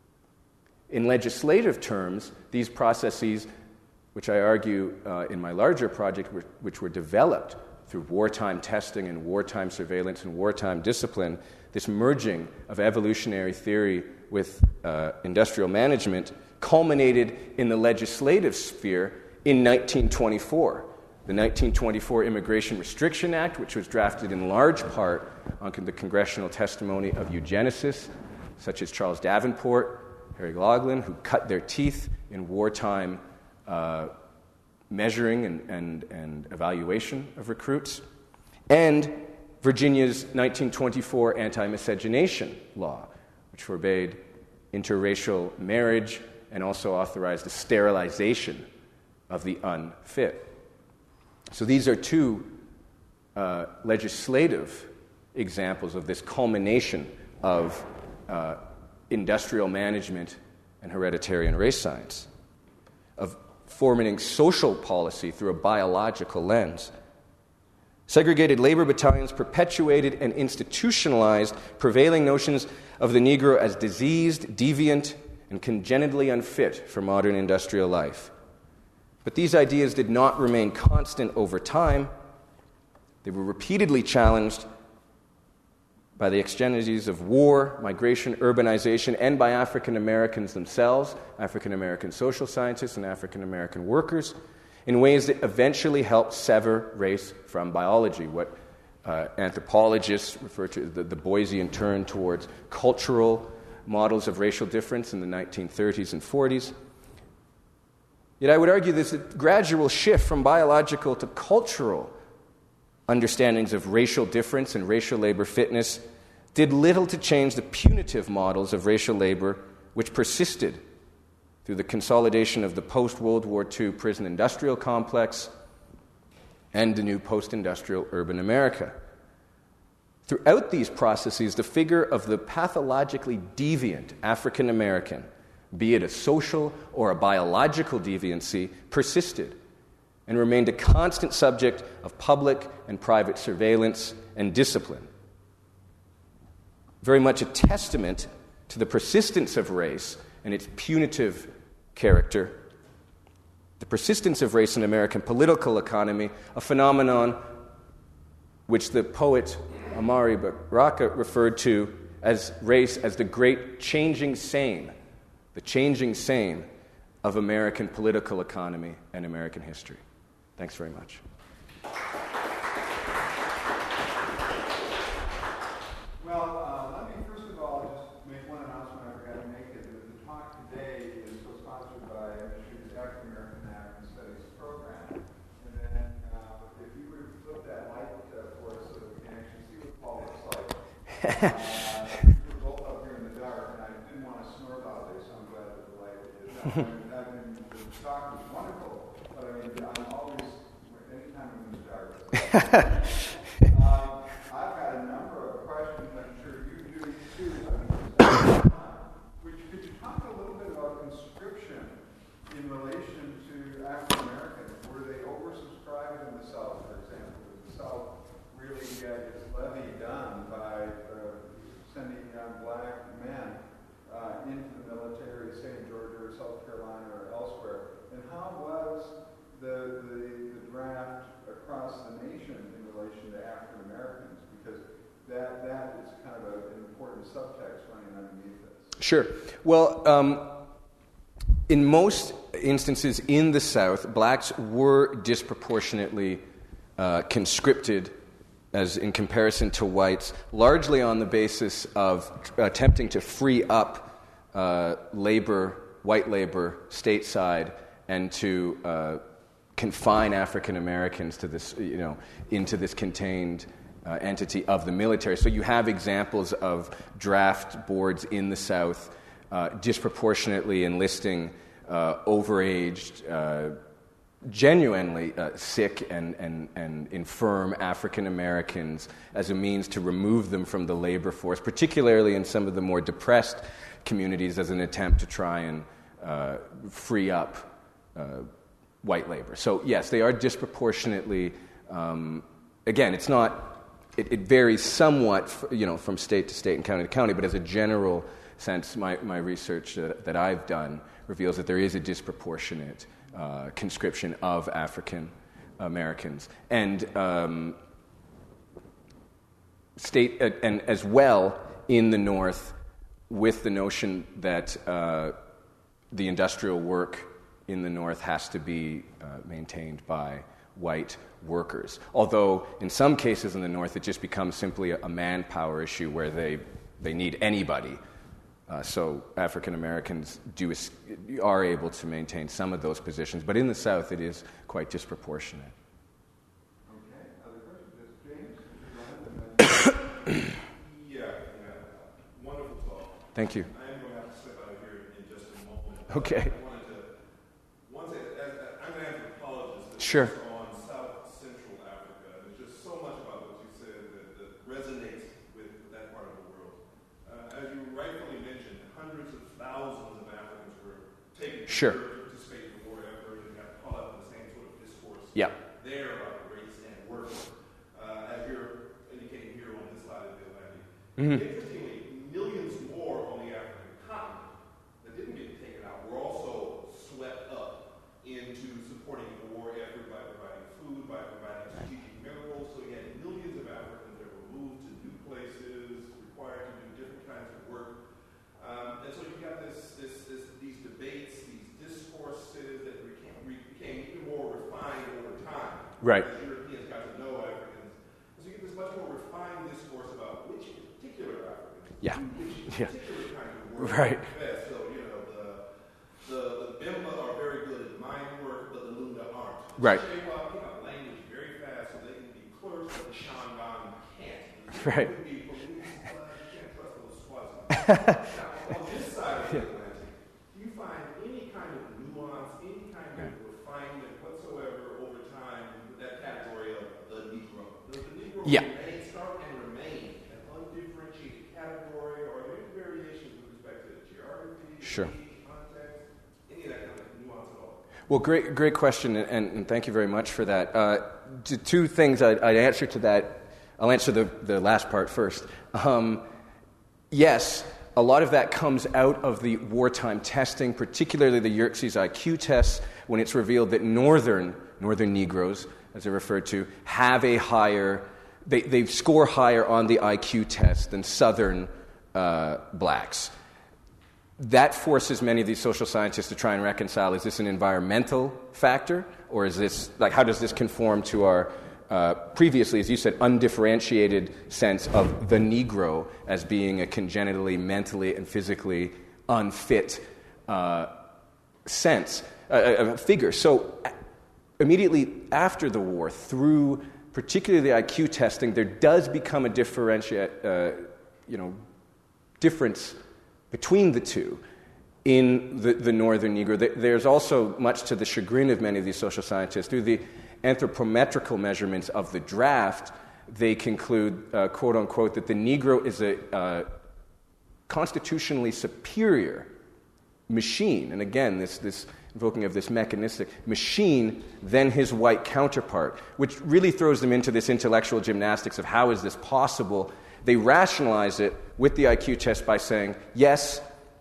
In legislative terms, these processes, which I argue uh, in my larger project, were, which were developed through wartime testing and wartime surveillance and wartime discipline, this merging of evolutionary theory with uh, industrial management culminated in the legislative sphere in nineteen twenty-four. The nineteen twenty-four Immigration Restriction Act, which was drafted in large part on the congressional testimony of eugenicists, such as Charles Davenport, Harry Laughlin, who cut their teeth in wartime uh, measuring and, and, and evaluation of recruits, and Virginia's nineteen twenty-four anti-miscegenation law, which forbade interracial marriage and also authorized the sterilization of the unfit. So these are two uh, legislative examples of this culmination of uh, industrial management and hereditary race science, of forming social policy through a biological lens. Segregated labor battalions perpetuated and institutionalized prevailing notions of the Negro as diseased, deviant, and congenitally unfit for modern industrial life. But these ideas did not remain constant over time. They were repeatedly challenged by the exigencies of war, migration, urbanization, and by African Americans themselves, African American social scientists and African American workers, in ways that eventually helped sever race from biology, what uh, anthropologists refer to the, the Boysian turn towards cultural models of racial difference in the nineteen thirties and forties. Yet I would argue there's a gradual shift from biological to cultural understandings of racial difference and racial labor fitness did little to change the punitive models of racial labor which persisted through the consolidation of the post-World War Two prison-industrial complex and the new post-industrial urban America. Throughout these processes, the figure of the pathologically deviant African American, be it a social or a biological deviancy, persisted and remained a constant subject of public and private surveillance and discipline. Very much a testament to the persistence of race and its punitive character. the persistence of race in American political economy, a phenomenon which the poet Amari Baraka referred to as race as the great changing same, the changing same of American political economy and American history. Thanks very much. Well, uh, let me first of all just make one announcement I forgot to make. It. The, the talk today is co-sponsored by M S U's African American and African Studies program. And then uh, if you would flip that light uh, for us so that we can actually see what Paul looks like. uh, we're both up here in the dark, and I didn't want to snort all day, so I'm glad that the light is up. I mean, I mean, the talk was wonderful, but I mean, I'm always, anytime I'm in the dark. um, I've got a number of questions, I'm sure you do too. Which, could you talk a little bit about conscription in relation to African Americans? Were they oversubscribed in the South, for example? Did the South really get its levy done by uh, sending young black men uh, into the military, say in Georgia or South Carolina or elsewhere? And how was the, the, the draft across the nation in relation to African Americans? Because that that is kind of a, an important subtext running underneath this. Sure. Well, um, in most instances in the South, blacks were disproportionately uh, conscripted as in comparison to whites, largely on the basis of attempting to free up uh, labor, white labor, stateside, and to uh, confine African Americans to this, you know, into this contained uh, entity of the military. So you have examples of draft boards in the South uh, disproportionately enlisting uh, overaged, uh, genuinely uh, sick and, and, and infirm African Americans as a means to remove them from the labor force, particularly in some of the more depressed communities, as an attempt to try and uh, free up uh, white labor. So yes, they are disproportionately. Um, again, it's not. It, it varies somewhat, f- you know, from state to state and county to county. But as a general sense, my my research that, that I've done reveals that there is a disproportionate uh, conscription of African Americans, and um, state uh, and as well in the North, with the notion that uh, the industrial work in the North has to be uh, maintained by white workers. Although in some cases in the North it just becomes simply a, a manpower issue where they they need anybody. Uh, so African Americans do are able to maintain some of those positions, but in the South it is quite disproportionate. Okay. Other questions? James? yeah, yeah. Wonderful talk. Thank you. I am going to have to step out of here in just a moment. Okay. I wanted to, one thing, I'm an anthropologist. Sure. On South Central Africa. There's just so much about what you said that, that resonates with that part of the world. Uh, as you rightfully mentioned, hundreds of thousands of Africans were taken Sure. to participate in the war effort and got caught up in the same sort of discourse Yeah. there about race and work. Uh, as you're indicating here on this side of the Atlantic. Mm-hmm. Interestingly, millions more on the African continent that didn't get taken out were also swept up into supporting the war effort by providing food, by providing strategic minerals. So you had millions of Africans that were moved to new places, required to do different kinds of work. Um, and so you got this, this, this, these debates, these discourses that became, became even more refined over time. Right. As Europeans got to know Africans. So you get this much more refined discourse about which particular Africans Yeah. do which Yeah. particular kind of work Right. best. So, you know, the, the, the Bimba are very good at mine work, but the Lunda aren't. Right. So they want, you know, language very fast so they can be clerks, but the Shangaan can't. Right. They can be police, but you can't trust those Swazis. Now, on this side of the Atlantic, do you find any kind of nuance, any kind of refinement whatsoever over time with that category of the Negro? Does the Negro Yeah. remain, start and remain an undifferentiated category, or are there any variations with respect to geography, Sure. age, context, any of that kind of nuance at all? Well, great, great question, and, and thank you very much for that. Uh, t- two things I'd, I'd answer to that. I'll answer the, the last part first. Um, yes, a lot of that comes out of the wartime testing, particularly the Yerkes I Q tests, when it's revealed that northern northern Negroes, as they're referred to, have a higher, they, they score higher on the I Q test than southern uh, blacks. That forces many of these social scientists to try and reconcile, is this an environmental factor, or is this, like, how does this conform to our uh, previously, as you said, undifferentiated sense of the Negro as being a congenitally, mentally, and physically unfit uh, sense, uh, a figure. So immediately after the war, through particularly the I Q testing, there does become a differentiate, uh, you know, difference between the two in the, the northern Negro. There's also, much to the chagrin of many of these social scientists, through the anthropometrical measurements of the draft, they conclude, uh, quote unquote, that the Negro is a uh, constitutionally superior machine, and again, this, this invoking of this mechanistic machine, than his white counterpart, which really throws them into this intellectual gymnastics of how is this possible. They rationalize it with the I Q test by saying, yes,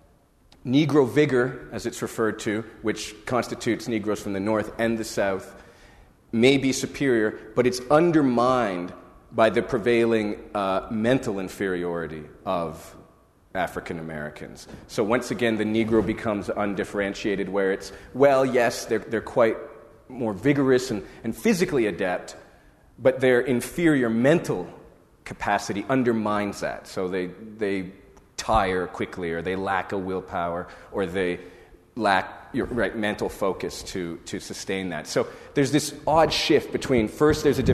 Negro vigor, as it's referred to, which constitutes Negroes from the North and the South, may be superior, but it's undermined by the prevailing uh, mental inferiority of African Americans. So once again, the Negro becomes undifferentiated, where it's, well, yes, they're, they're quite more vigorous and, and physically adept, but their inferior mental capacity undermines that. So they they tire quickly, or they lack a willpower, or they lack your right mental focus to to sustain that. So there's this odd shift between, first there's a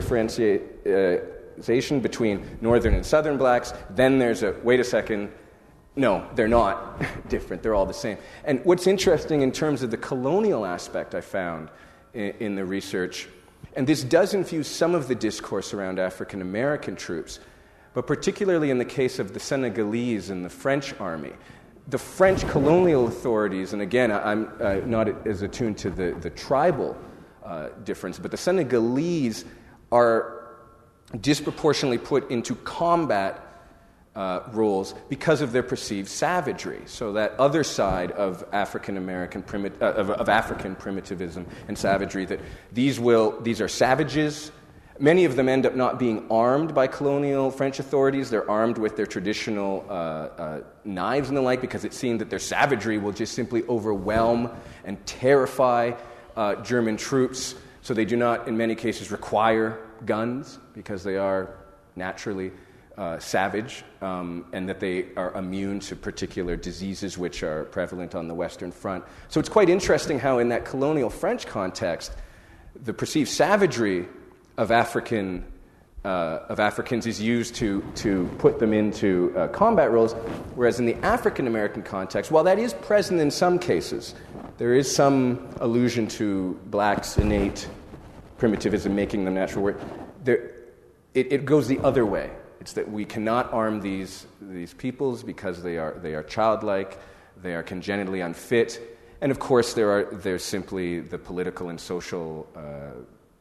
differentiation between northern and southern blacks, then there's a, wait a second, no, they're not different, they're all the same. And what's interesting in terms of the colonial aspect I found in, in the research, and this does infuse some of the discourse around African American troops, but particularly in the case of the Senegalese and the French army, the French colonial authorities, and again, I'm uh, not as attuned to the, the tribal uh, difference, but the Senegalese are disproportionately put into combat uh, roles because of their perceived savagery. So that other side of African American primit- uh, of, of African primitivism and savagery, that these will these are savages. Many of them end up not being armed by colonial French authorities. They're armed with their traditional uh, uh, knives and the like, because it seemed that their savagery will just simply overwhelm and terrify uh, German troops. So they do not, in many cases, require guns, because they are naturally uh, savage, um, and that they are immune to particular diseases which are prevalent on the Western Front. So it's quite interesting how, in that colonial French context, the perceived savagery of African uh, of Africans is used to to put them into uh, combat roles, whereas in the African American context, while that is present in some cases, there is some allusion to blacks' innate primitivism making them natural work. There, it, it goes the other way. It's that we cannot arm these these peoples because they are they are childlike, they are congenitally unfit, and of course there are there's simply the political and social Uh,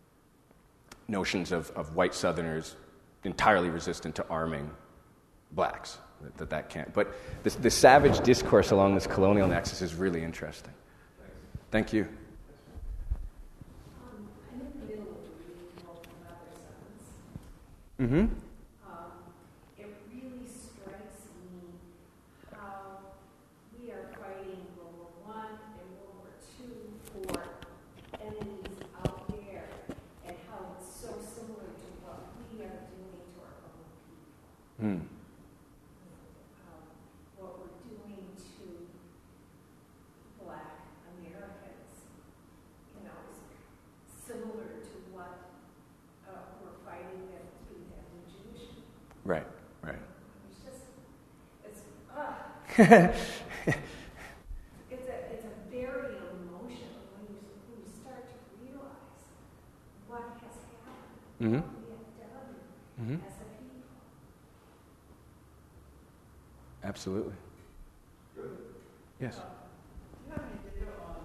notions of, of white Southerners entirely resistant to arming blacks, that that, that can't. But this, the savage discourse along this colonial nexus is really interesting. Thank you. Um, I'm in the middle of reading Milton Sons. Mm-hmm. Um, it really strikes me how we are fighting World War One and World War Two for enemies out there, and how it's so similar to what we are doing to our own people. Mm. Um, what we're doing to Black Americans, you know, is similar to what uh, we're fighting against being anti-Jewish. Right, right. It's just, it's, uh, it's a, it's a very emotional when you, when you start to realize what has happened, Mm-hmm. what we have done Mm-hmm. as a people. Absolutely. Good. Yes. Do you have any data on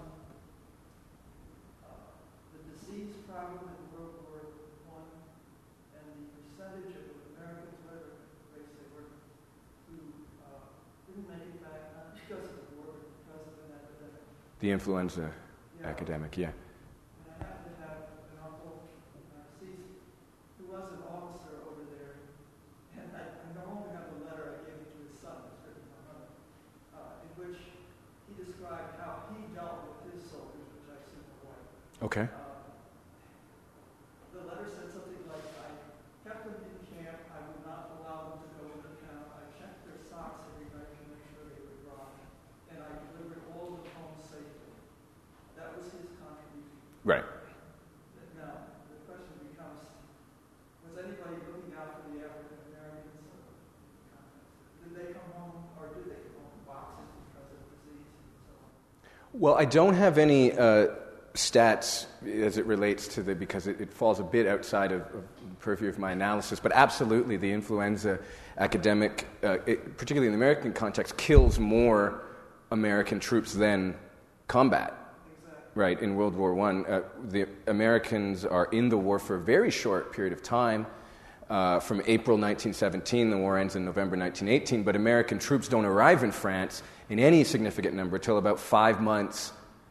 uh, the disease problem in World War One and the percentage of Americans, whether race they were, who uh, didn't make it The influenza Yeah. epidemic, yeah. And I happen to have an uncle, Narcisse, who was an officer over there, and I, I no longer have the letter I gave to his son, it's written by my mother, uh, in which he described how he dealt with his soldiers, which I've seen before. Okay. Uh, the letter said something like, I kept them in camp, I would not allow them to go into town, I checked their socks every night to make sure they were dry, and I delivered all of them home safely. That was his contribution. Right. Now, the question becomes, was anybody looking out for the African Americans? Did they come home, or did they come home in boxes because of disease and so on? Well, I don't have any uh, stats as it relates to the, because it, it falls a bit outside of, of the purview of my analysis, but absolutely the influenza epidemic, uh, it, particularly in the American context, kills more American troops than combat. Right, in World War One, uh, the Americans are in the war for a very short period of time. Uh, from April nineteen seventeen, the war ends in November nineteen eighteen, but American troops don't arrive in France in any significant number until about five months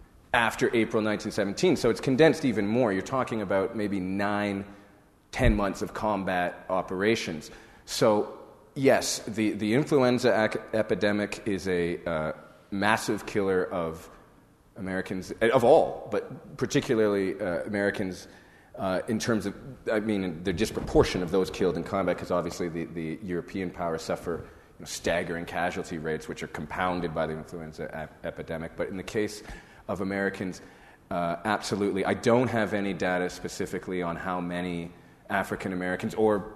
after April nineteen seventeen. So it's condensed even more. You're talking about maybe nine, ten months of combat operations. So yes, the, the influenza ac- epidemic is a uh, massive killer of Americans, of all, but particularly uh, Americans uh, in terms of, I mean, the disproportion of those killed in combat, because obviously the, the European powers suffer you know, staggering casualty rates, which are compounded by the influenza ap- epidemic. But in the case of Americans, uh, absolutely. I don't have any data specifically on how many African Americans or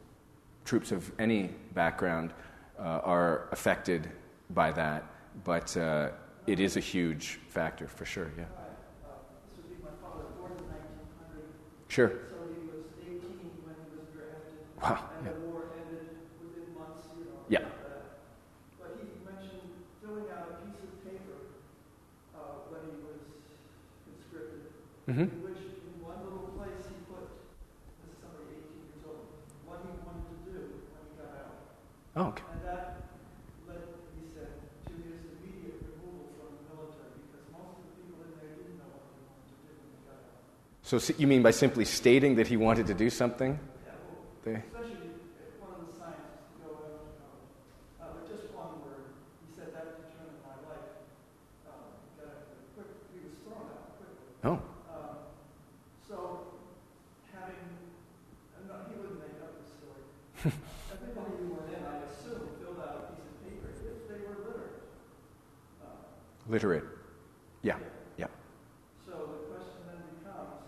troops of any background uh, are affected by that, but uh, it is a huge factor for sure, yeah. Uh, this would be my father, born in nineteen hundred. Sure. So he was eighteen when he was drafted. Wow, And yeah. the war ended within months, you know. Yeah. Uh, but he mentioned filling out a piece of paper uh, when he was conscripted, Mm-hmm. in which in one little place he put, this is somebody eighteen years old, what he wanted to do when he got out. Oh, okay. And that led, he said, to his immediate removal from the military, because most of the people in there didn't know what they wanted to do when they got out. So s- you mean by simply stating that he wanted to do something? Yeah, well, They, especially if one of the scientists to go out to college. Uh, but just one word, he said that determined my life. Um, he got out pretty quick. He was thrown out quickly. oh, Um, so, having, I'm not, he wouldn't make up the story. Everybody who went in, I assume, filled out a piece of paper if they were literate. Uh, literate. Yeah, yeah. So the question then becomes,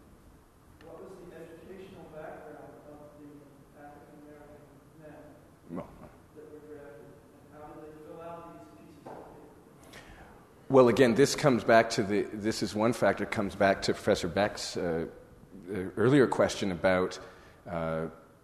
what was the educational background of the African American men Well, that were drafted, and how did they fill out these pieces of paper? Well, again, this comes back to the, this is one factor, comes back to Professor Beck's uh, uh, earlier question about uh,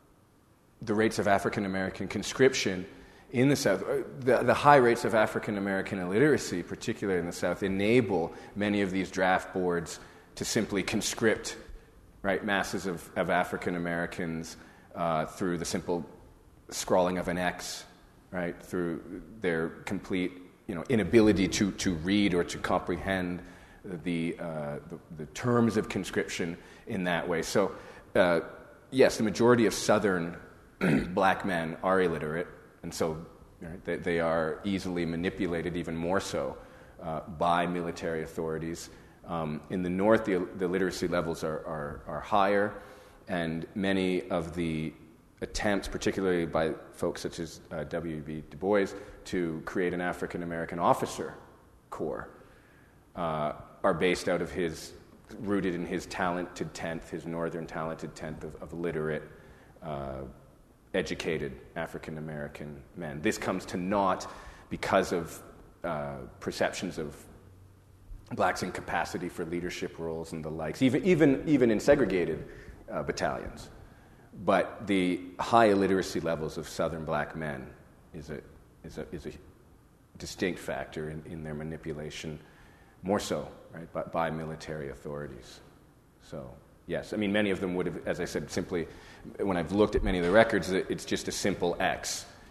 the rates of African American conscription in the South. Uh, The, the high rates of African American illiteracy, particularly in the South, enable many of these draft boards to simply conscript right, masses of, of African Americans uh, through the simple scrawling of an X, right, through their complete you know, inability to, to read or to comprehend the, uh, the, the terms of conscription in that way. So, uh, yes, the majority of Southern black men are illiterate, and so right, they, they are easily manipulated, even more so, uh, by military authorities. Um, in the North, the, the literacy levels are, are, are higher, and many of the attempts, particularly by folks such as uh, W B Du Bois, to create an African-American officer corps uh, are based out of his, rooted in his talented tenth, his northern talented tenth of, of literate, uh, educated African-American men. This comes to naught because of uh, perceptions of blacks' incapacity for leadership roles and the likes, even, even, even in segregated uh, battalions. But the high illiteracy levels of Southern black men is a, is a, is a distinct factor in, in their manipulation, more so, right, by, by military authorities. So, yes, I mean, many of them would have, as I said, simply, when I've looked at many of the records, it's just a simple X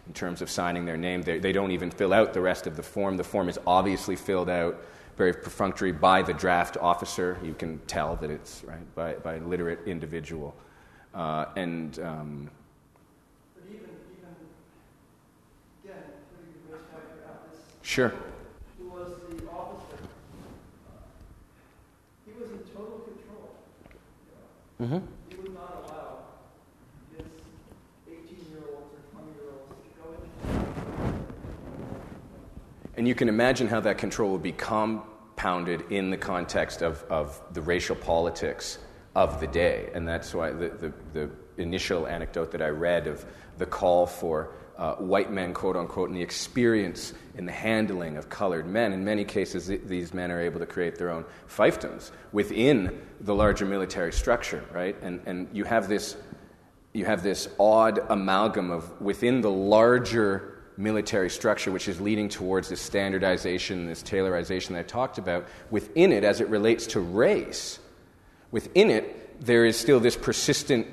in terms of signing their name. They, they don't even fill out the rest of the form. The form is obviously filled out very perfunctory by the draft officer. You can tell that it's right by, by a literate individual. Uh, and um, But even, even again, putting the risk factor out, this sure. who was the officer, uh, he was in total control. Mm-hmm. He would not allow his eighteen-year-olds or twenty-year-olds to go into. And you can imagine how that control would be compounded in the context of, of the racial politics of the day. And that's why the, the, the initial anecdote that I read of the call for uh, white men, quote unquote, and the experience in the handling of colored men. In many cases, th- these men are able to create their own fiefdoms within the larger military structure, right? And and you have this you have this odd amalgam of within the larger military structure, which is leading towards this standardization, this tailorization that I talked about. Within it, as it relates to race, within it, there is still this persistent,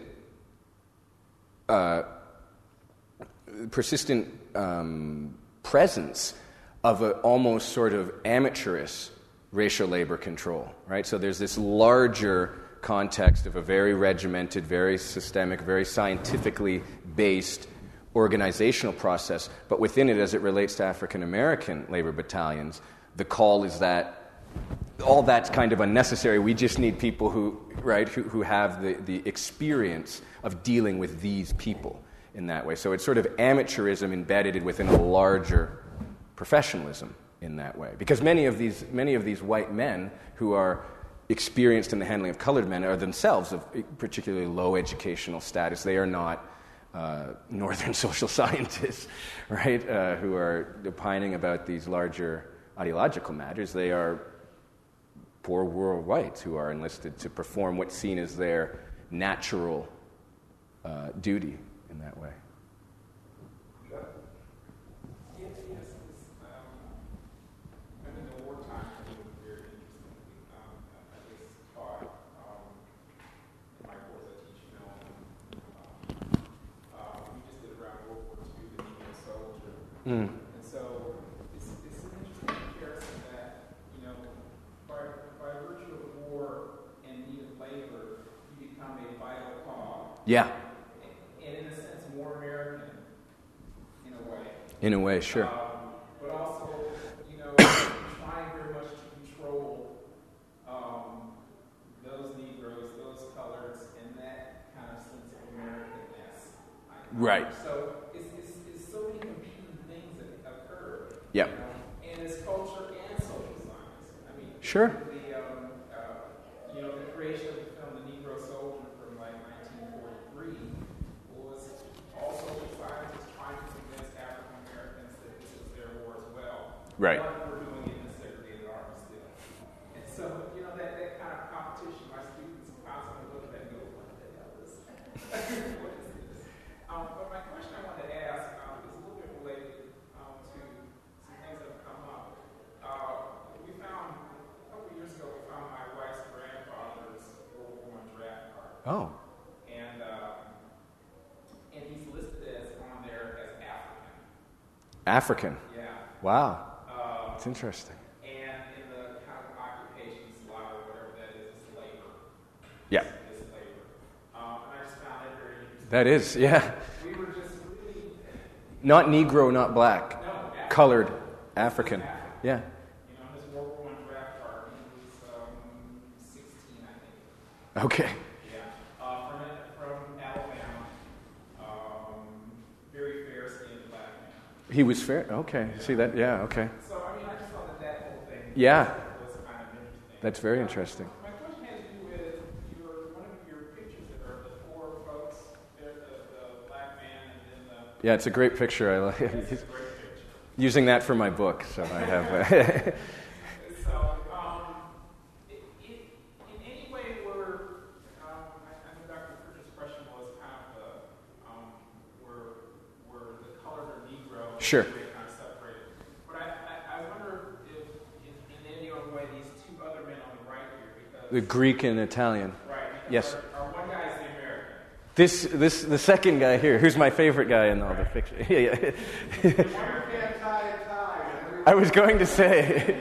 uh, persistent um, presence of an almost sort of amateurish racial labor control, right? So there's this larger context of a very regimented, very systemic, very scientifically based organizational process, but within it, as it relates to African American labor battalions, the call is that all that's kind of unnecessary. We just need people who, right, who, who have the, the experience of dealing with these people in that way. So it's sort of amateurism embedded within a larger professionalism in that way. Because many of these many of these white men who are experienced in the handling of colored men are themselves of particularly low educational status. They are not Uh, northern social scientists, right, uh, who are opining about these larger ideological matters. They are poor rural whites who are enlisted to perform what's seen as their natural uh, duty in that way. Yes, yes. Um, and in the wartime, it was very interesting. Um, I just taught um, in my course I teach film. Um, we just did around World War Two, the Negro soldier. Mm. And so it's, it's an interesting comparison that, you know, by, by virtue of war and need of labor, you become a vital cog. Yeah. And in a sense, more American, in a way. In a way, sure. Um, but also, you know, trying very much to control um, those Negroes, those colors, and that kind of sense of Americanness. Right. So it's, it's, it's so many competing things that occur. Yep. You know, and it's culture and social science. I mean, Sure. The um, uh, you know the creation of the film The Negro Soldier from like nineteen forty-three was also scientists trying to convince African Americans that this is their war as well. Right. But we're doing it in a segregated army still. And so you know that, that kind of competition, my students constantly look at that and go, "What the hell is what is this?" Um, but my question I wanted to ask um, is a little bit related um, to some things that have come up. Uh, we found, a couple of years ago, we found my wife's grandfather's World War One draft card. Oh. And, uh, and he's listed as on there as African. African. Yeah. Wow. Um, That's interesting. and in the kind of occupation slot or whatever that is, it's labor. Yeah. It's labor. Um, and I just found it very interesting. That is, yeah. We were just really, Not Negro, not black. no, African. Colored. African. African. Yeah. You know, his World War One draft card, he was um, sixteen, I think. Okay. Yeah. Uh, from, from Alabama. Um, very fair-skinned black man. He was fair. Okay. See that? Yeah, okay. So, I mean, I just thought that that whole thing Yeah. was kind of interesting. That's very interesting. My question has to do with your, one of your pictures that are the four folks. There's the, the black man and then the... Yeah, it's a great picture. I like It's a great picture. using that for my book, so I have. Uh, So, um, it, it, in any way where, um, I, I know Doctor Pritchard's question was kind of the, um, where, where the colors are Negro, Sure. they kind of separated. But I, I, I wonder if, if, in any other way, these two other men on the right here, because the Greek and Italian. right, because Yes. our, our one guy is the American, This, this, the second guy here, who's my favorite guy in all the fiction. Yeah, yeah. I was going to say,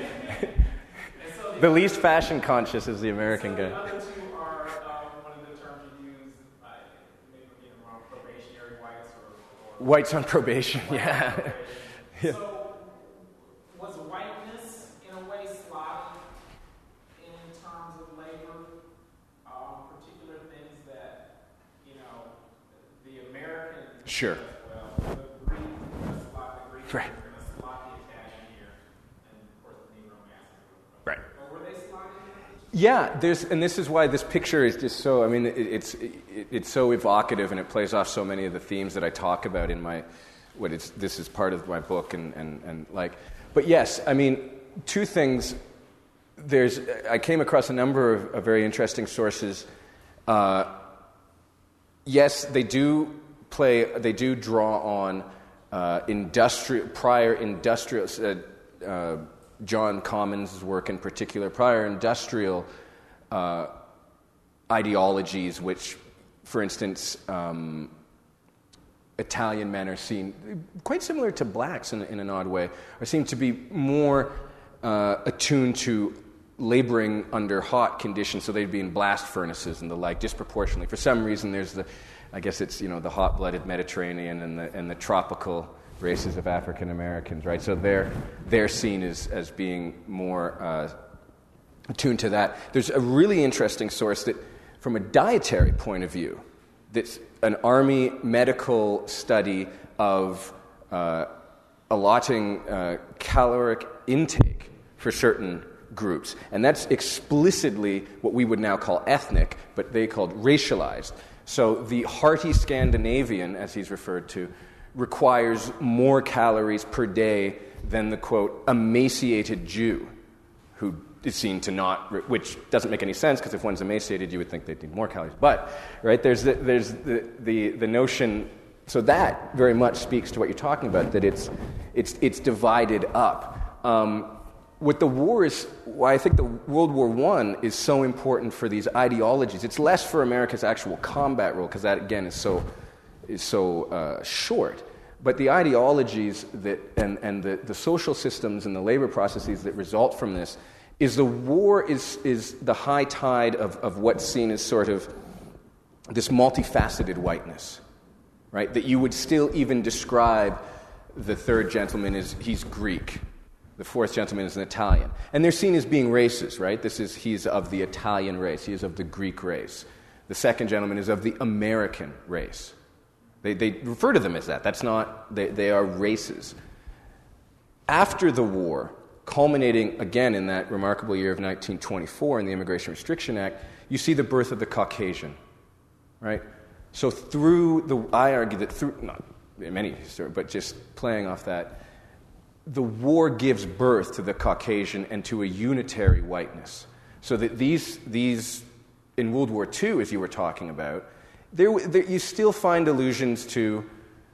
the least fashion conscious is the American guy. The other two are um, one of the terms you use, uh, maybe you know, wrong, probationary whites or, or Whites on probation, yeah. probation. Yeah. So, was whiteness in a way slotted in terms of labor? Um, particular things that, you know, the American Sure. well, the Greek, the slot, the Greek, Right. are going to slot the Italian here, and of course the Negro massacre. Right. Or were they slotted? Yeah, there's, and this is why this picture is just so, I mean, it, it's it, it's so evocative, and it plays off so many of the themes that I talk about in my, what it's, this is part of my book, and, and, and like, but yes, I mean, two things, there's, I came across a number of, of very interesting sources. Uh, yes, they do play, they do draw on uh, industrial, prior industrial, uh, uh, John Commons' work in particular, prior industrial uh, ideologies, which, for instance, um, Italian men are seen, quite similar to blacks in, in an odd way, are seen to be more uh, attuned to laboring under hot conditions, so they'd be in blast furnaces and the like, disproportionately. For some reason, there's the, I guess it's, you know, the hot-blooded Mediterranean and the, and the tropical races of African Americans, right? So they're they're seen as as being more uh, attuned to that. There's a really interesting source that, from a dietary point of view, that's an army medical study of uh, allotting uh, caloric intake for certain groups, and that's explicitly what we would now call ethnic, but they called racialized. So the hearty Scandinavian, as he's referred to, requires more calories per day than the, quote, emaciated Jew, who is seen to not, which doesn't make any sense, because if one's emaciated, you would think they'd need more calories. But, right, there's the, there's the, the, the notion, so that very much speaks to what you're talking about, that it's, it's, it's divided up. Um, what the war is, why I think the World War One is so important for these ideologies, it's less for America's actual combat role, because that, again, is so is so uh, short. But the ideologies that and, and the, the social systems and the labor processes that result from this is the war is is the high tide of, of what's seen as sort of this multifaceted whiteness, right? That you would still even describe the third gentleman as he's Greek. The fourth gentleman is an Italian. And they're seen as being races, right? This is he's of the Italian race. He is of the Greek race. The second gentleman is of the American race. They, they refer to them as that. That's not, they, they are races. After the war, culminating again in that remarkable year of nineteen twenty-four in the Immigration Restriction Act, you see the birth of the Caucasian, right? So through the, I argue that through, not in many histories, but just playing off that, the war gives birth to the Caucasian and to a unitary whiteness. So that these, these in World War Two, as you were talking about, There, there, you still find allusions to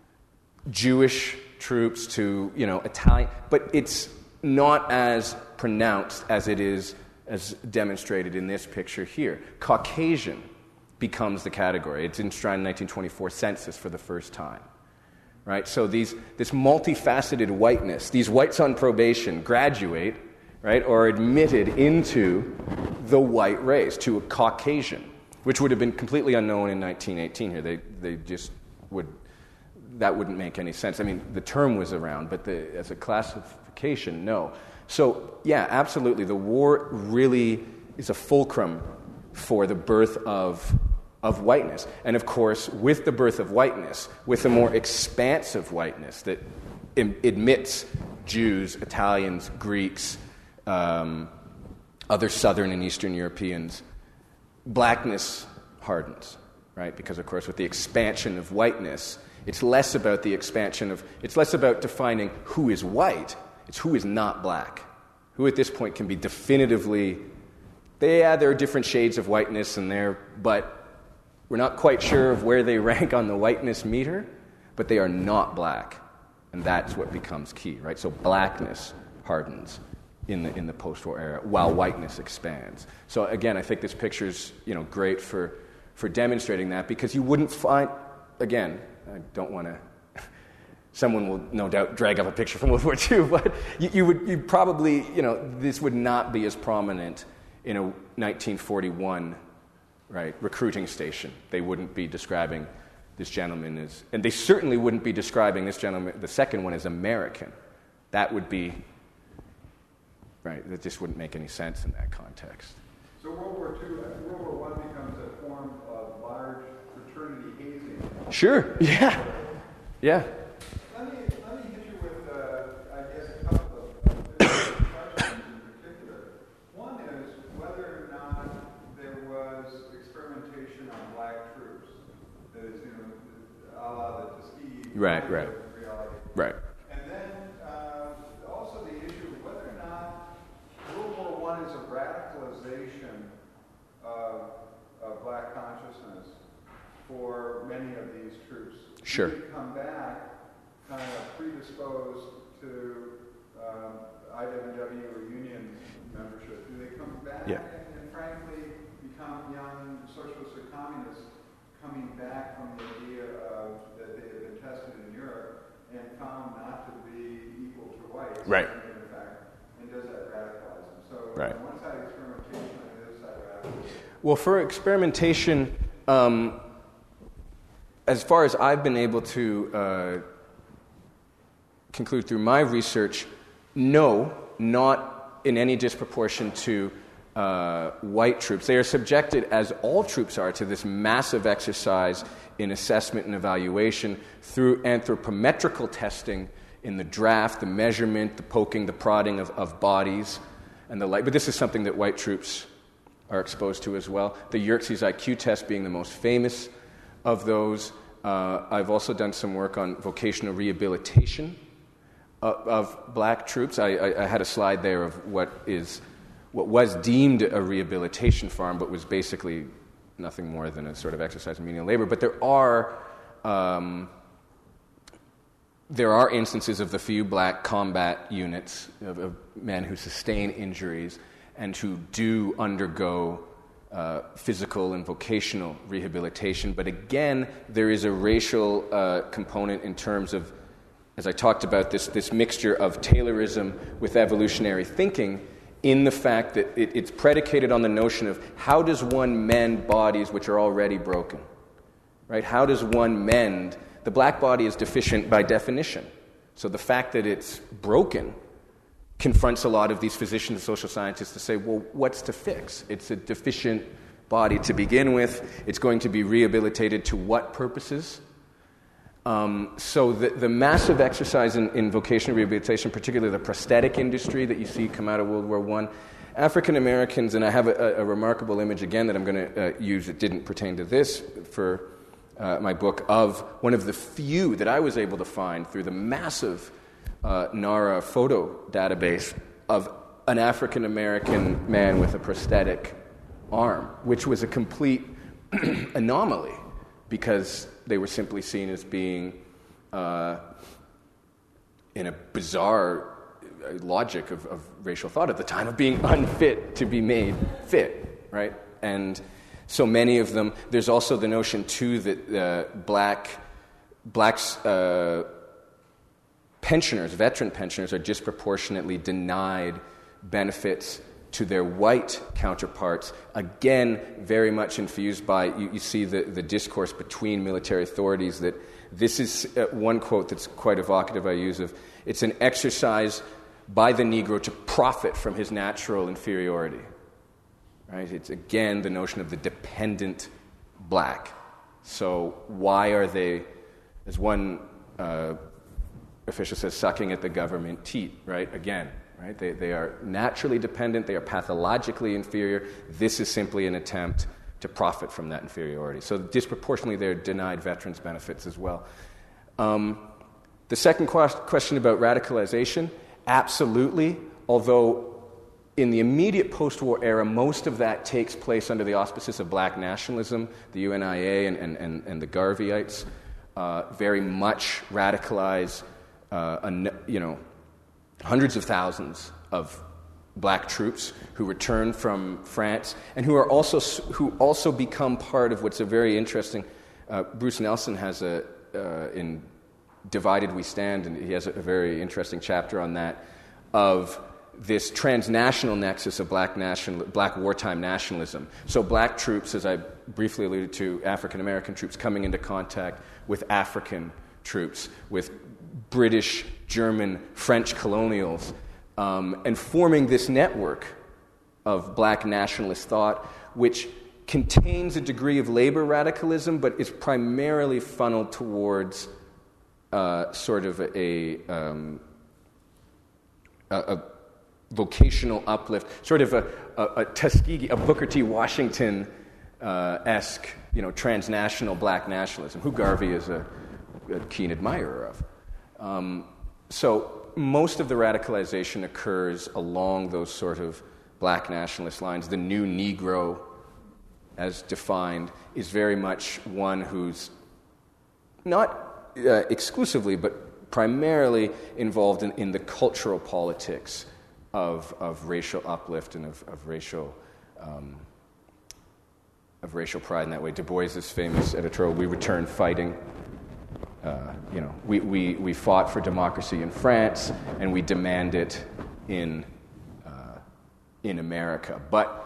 Jewish troops, to, you know, Italian, but it's not as pronounced as it is as demonstrated in this picture here. Caucasian becomes the category. It's enshrined in the nineteen twenty-four census for the first time, right? So these this multifaceted whiteness, these whites on probation graduate, right, or are admitted into the white race, to a Caucasian, which would have been completely unknown in nineteen eighteen here. They they just would, that wouldn't make any sense. I mean, the term was around, but the, as a classification, no. So, yeah, absolutely. The war really is a fulcrum for the birth of, of whiteness. And, of course, with the birth of whiteness, with a more expansive whiteness that im- admits Jews, Italians, Greeks, um, other Southern and Eastern Europeans, blackness hardens, right? Because, of course, with the expansion of whiteness, it's less about the expansion of, it's less about defining who is white, it's who is not black. Who at this point can be definitively, they, yeah, there are different shades of whiteness in there, but we're not quite sure of where they rank on the whiteness meter, but they are not black. And that's what becomes key, right? So blackness hardens in the in the post-war era, while whiteness expands. So again, I think this picture's, you know, great for for demonstrating that, because you wouldn't find, again, I don't want to, someone will no doubt drag up a picture from World War Two, but you, you would you probably, you know, this would not be as prominent in a nineteen forty-one, right, recruiting station. They wouldn't be describing this gentleman as, and they certainly wouldn't be describing this gentleman, the second one, as American. That would be, right, that just wouldn't make any sense in that context. So World War Two, World War One becomes a form of large fraternity hazing. Sure, yeah, yeah. Let me, let me hit you with, uh, I guess, a couple of, of questions in particular. One is whether or not there was experimentation on black troops. That is, you know, a la the Tuskegee. Right, right. Reality. Right. And then uh, also the issue of whether or not World War One is a radicalization of, of black consciousness for many of these troops. Sure. They come back kind of predisposed to um, I W W or union membership. Do they come back Yeah. and, and frankly become young socialists or communists coming back from the idea of that they had been tested in Europe and found not to be equal to whites? Right. In fact, and does that radicalize them? So Right. on one side experimentation, on the other side radicalization. Well, for experimentation, um, as far as I've been able to uh, conclude through my research, no, not in any disproportion to uh, white troops. They are subjected, as all troops are, to this massive exercise in assessment and evaluation through anthropometrical testing in the draft, the measurement, the poking, the prodding of, of bodies, and the like. But this is something that white troops are exposed to as well. The Yerkes I Q test being the most famous of those. Uh, I've also done some work on vocational rehabilitation of, of black troops. I, I, I had a slide there of what is what was deemed a rehabilitation farm, but was basically nothing more than a sort of exercise in menial labor. But there are um, there are instances of the few black combat units of, of men who sustain injuries and who do undergo uh, physical and vocational rehabilitation. But again, there is a racial uh, component in terms of, as I talked about, this, this mixture of Taylorism with evolutionary thinking, in the fact that it, it's predicated on the notion of how does one mend bodies which are already broken, right? How does one mend? The black body is deficient by definition. So the fact that it's broken confronts a lot of these physicians and social scientists to say, well, what's to fix? It's a deficient body to begin with. It's going to be rehabilitated to what purposes? Um, so the, the massive exercise in, in vocational rehabilitation, particularly the prosthetic industry that you see come out of World War One, African Americans, and I have a, a remarkable image again that I'm going to uh, use that didn't pertain to this for uh, my book, of one of the few that I was able to find through the massive uh, NARA photo database of an African American man with a prosthetic arm, which was a complete anomaly because they were simply seen as being, uh, in a bizarre logic of, of racial thought at the time, of being unfit to be made fit, right? And so many of them, there's also the notion, too, that uh, black blacks, uh, pensioners, veteran pensioners, are disproportionately denied benefits to their white counterparts, again, very much infused by, you, you see the, the discourse between military authorities that this is uh, one quote that's quite evocative I use of, it's an exercise by the Negro to profit from his natural inferiority. Right? It's again the notion of the dependent black. So why are they, as one uh, official says, sucking at the government teat, right? Again, right? They, they are naturally dependent. They are pathologically inferior. This is simply an attempt to profit from that inferiority. So disproportionately, they're denied veterans' benefits as well. Um, the second quest- question about radicalization, absolutely, although in the immediate post-war era, most of that takes place under the auspices of black nationalism, the U N I A and, and, and, and the Garveyites uh, very much radicalize, uh, an, you know, hundreds of thousands of black troops who return from France and who are also who also become part of what's a very interesting. Uh, Bruce Nelson has a uh, in Divided We Stand, and he has a, a very interesting chapter on that of this transnational nexus of black national black wartime nationalism. So black troops, as I briefly alluded to, African American troops coming into contact with African troops, with British, German, French colonials. Um, and forming this network of black nationalist thought, which contains a degree of labor radicalism, but is primarily funneled towards uh, sort of a, um, a, a vocational uplift, sort of a, a, a Tuskegee, a Booker T. Washington-esque, you know, transnational black nationalism, who Garvey is a, a keen admirer of. Um, so. Most of the radicalization occurs along those sort of black nationalist lines. The new Negro, as defined, is very much one who's not uh, exclusively, but primarily involved in, in the cultural politics of, of racial uplift and of, of racial um, of racial pride in that way. Du Bois's famous editorial, "We Return Fighting." Uh, you know, we, we, we fought for democracy in France, and we demand it in uh, in America. But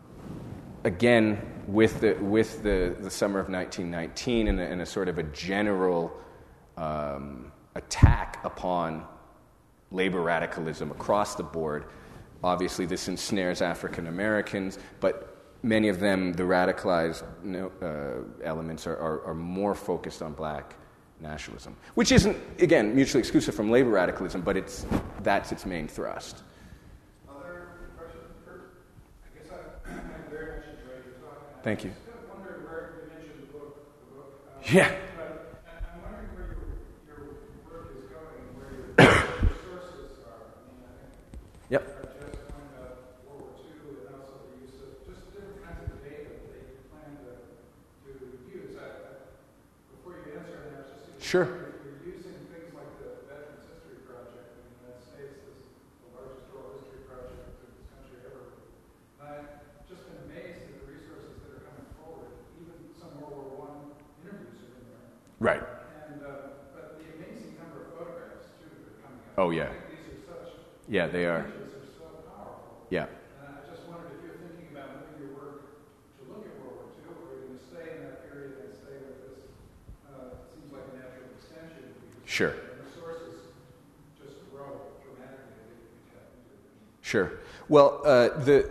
again, with the with the, the summer of nineteen nineteen and a, and a sort of a general um, attack upon labor radicalism across the board, obviously this ensnares African Americans, but many of them, the radicalized uh, elements, are, are, are more focused on black nationalism, which isn't, again, mutually exclusive from labor radicalism, but it's that's its main thrust. Other questions? Kurt? I guess I, I very much enjoyed your talk. Thank you. I was kind of wondering where you mentioned the book. The book um, yeah. But I'm wondering where your, your work is going and where your, your sources are. I mean, I think yep. Jess pointed out World War Two and also the use of just different kinds of data that they plan to, to use. I, I, before you answer, I was just Sure. if you're using things like the Veterans History Project in the United States, this is the largest oral history project that this country ever. I've just been amazed at the resources that are coming forward. Even some World War One interviews are in there. Right. And uh, but the amazing number of photographs too that are coming out. Oh yeah. I think these are such. Yeah, they are. Images are so powerful. Yeah. And I just wondered if you're thinking about moving your work to look at World War Two, or you're going to stay in that period and stay with this. Uh, it seems like a natural extension. Sure. The resources just grow dramatically. Sure. Well, uh, the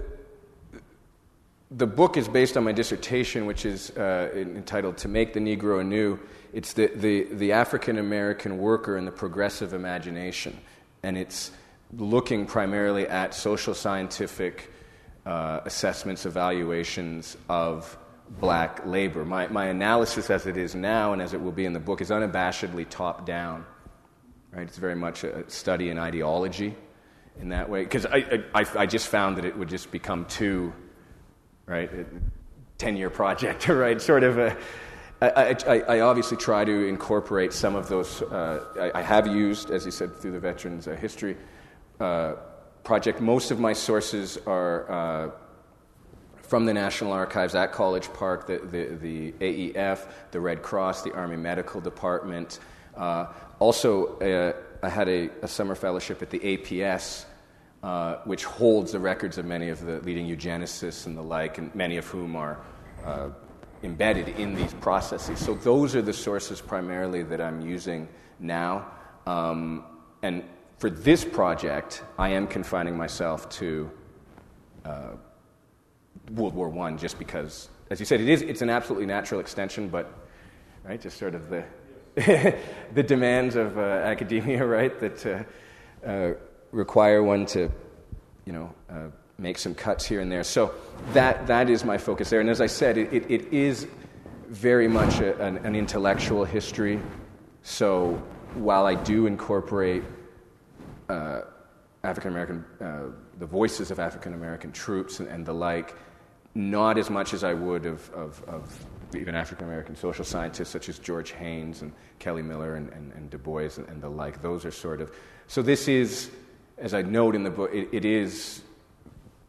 the book is based on my dissertation, which is uh, entitled "To Make the Negro Anew." It's the the, the African American worker and the progressive imagination, and it's looking primarily at social scientific uh, assessments, evaluations of black labor. My, my analysis as it is now and as it will be in the book is unabashedly top-down. Right? It's very much a study in ideology in that way. Because I, I, I just found that it would just become too, right, a ten-year project, right? Sort of a... I, I, I obviously try to incorporate some of those. Uh, I, I have used, as you said, through the Veterans uh, History uh, Project. Most of my sources are... Uh, from the National Archives at College Park, the, the, the A E F, the Red Cross, the Army Medical Department. Uh, also, uh, I had a, a summer fellowship at the A P S, uh, which holds the records of many of the leading eugenicists and the like, and many of whom are uh, embedded in these processes. So those are the sources primarily that I'm using now. Um, and for this project, I am confining myself to uh, World War One, just because, as you said, it is it's an absolutely natural extension, but right, just sort of the the demands of uh, academia, right, that uh, uh, require one to, you know, uh, make some cuts here and there. So that that is my focus there. And as I said, it, it, it is very much a, an, an intellectual history. So while I do incorporate uh, African American, uh, the voices of African American troops and, and the like, not as much as I would of, of, of even African American social scientists such as George Haynes and Kelly Miller and, and, and Du Bois and, and the like. Those are sort of... So this is, as I note in the book, it, it is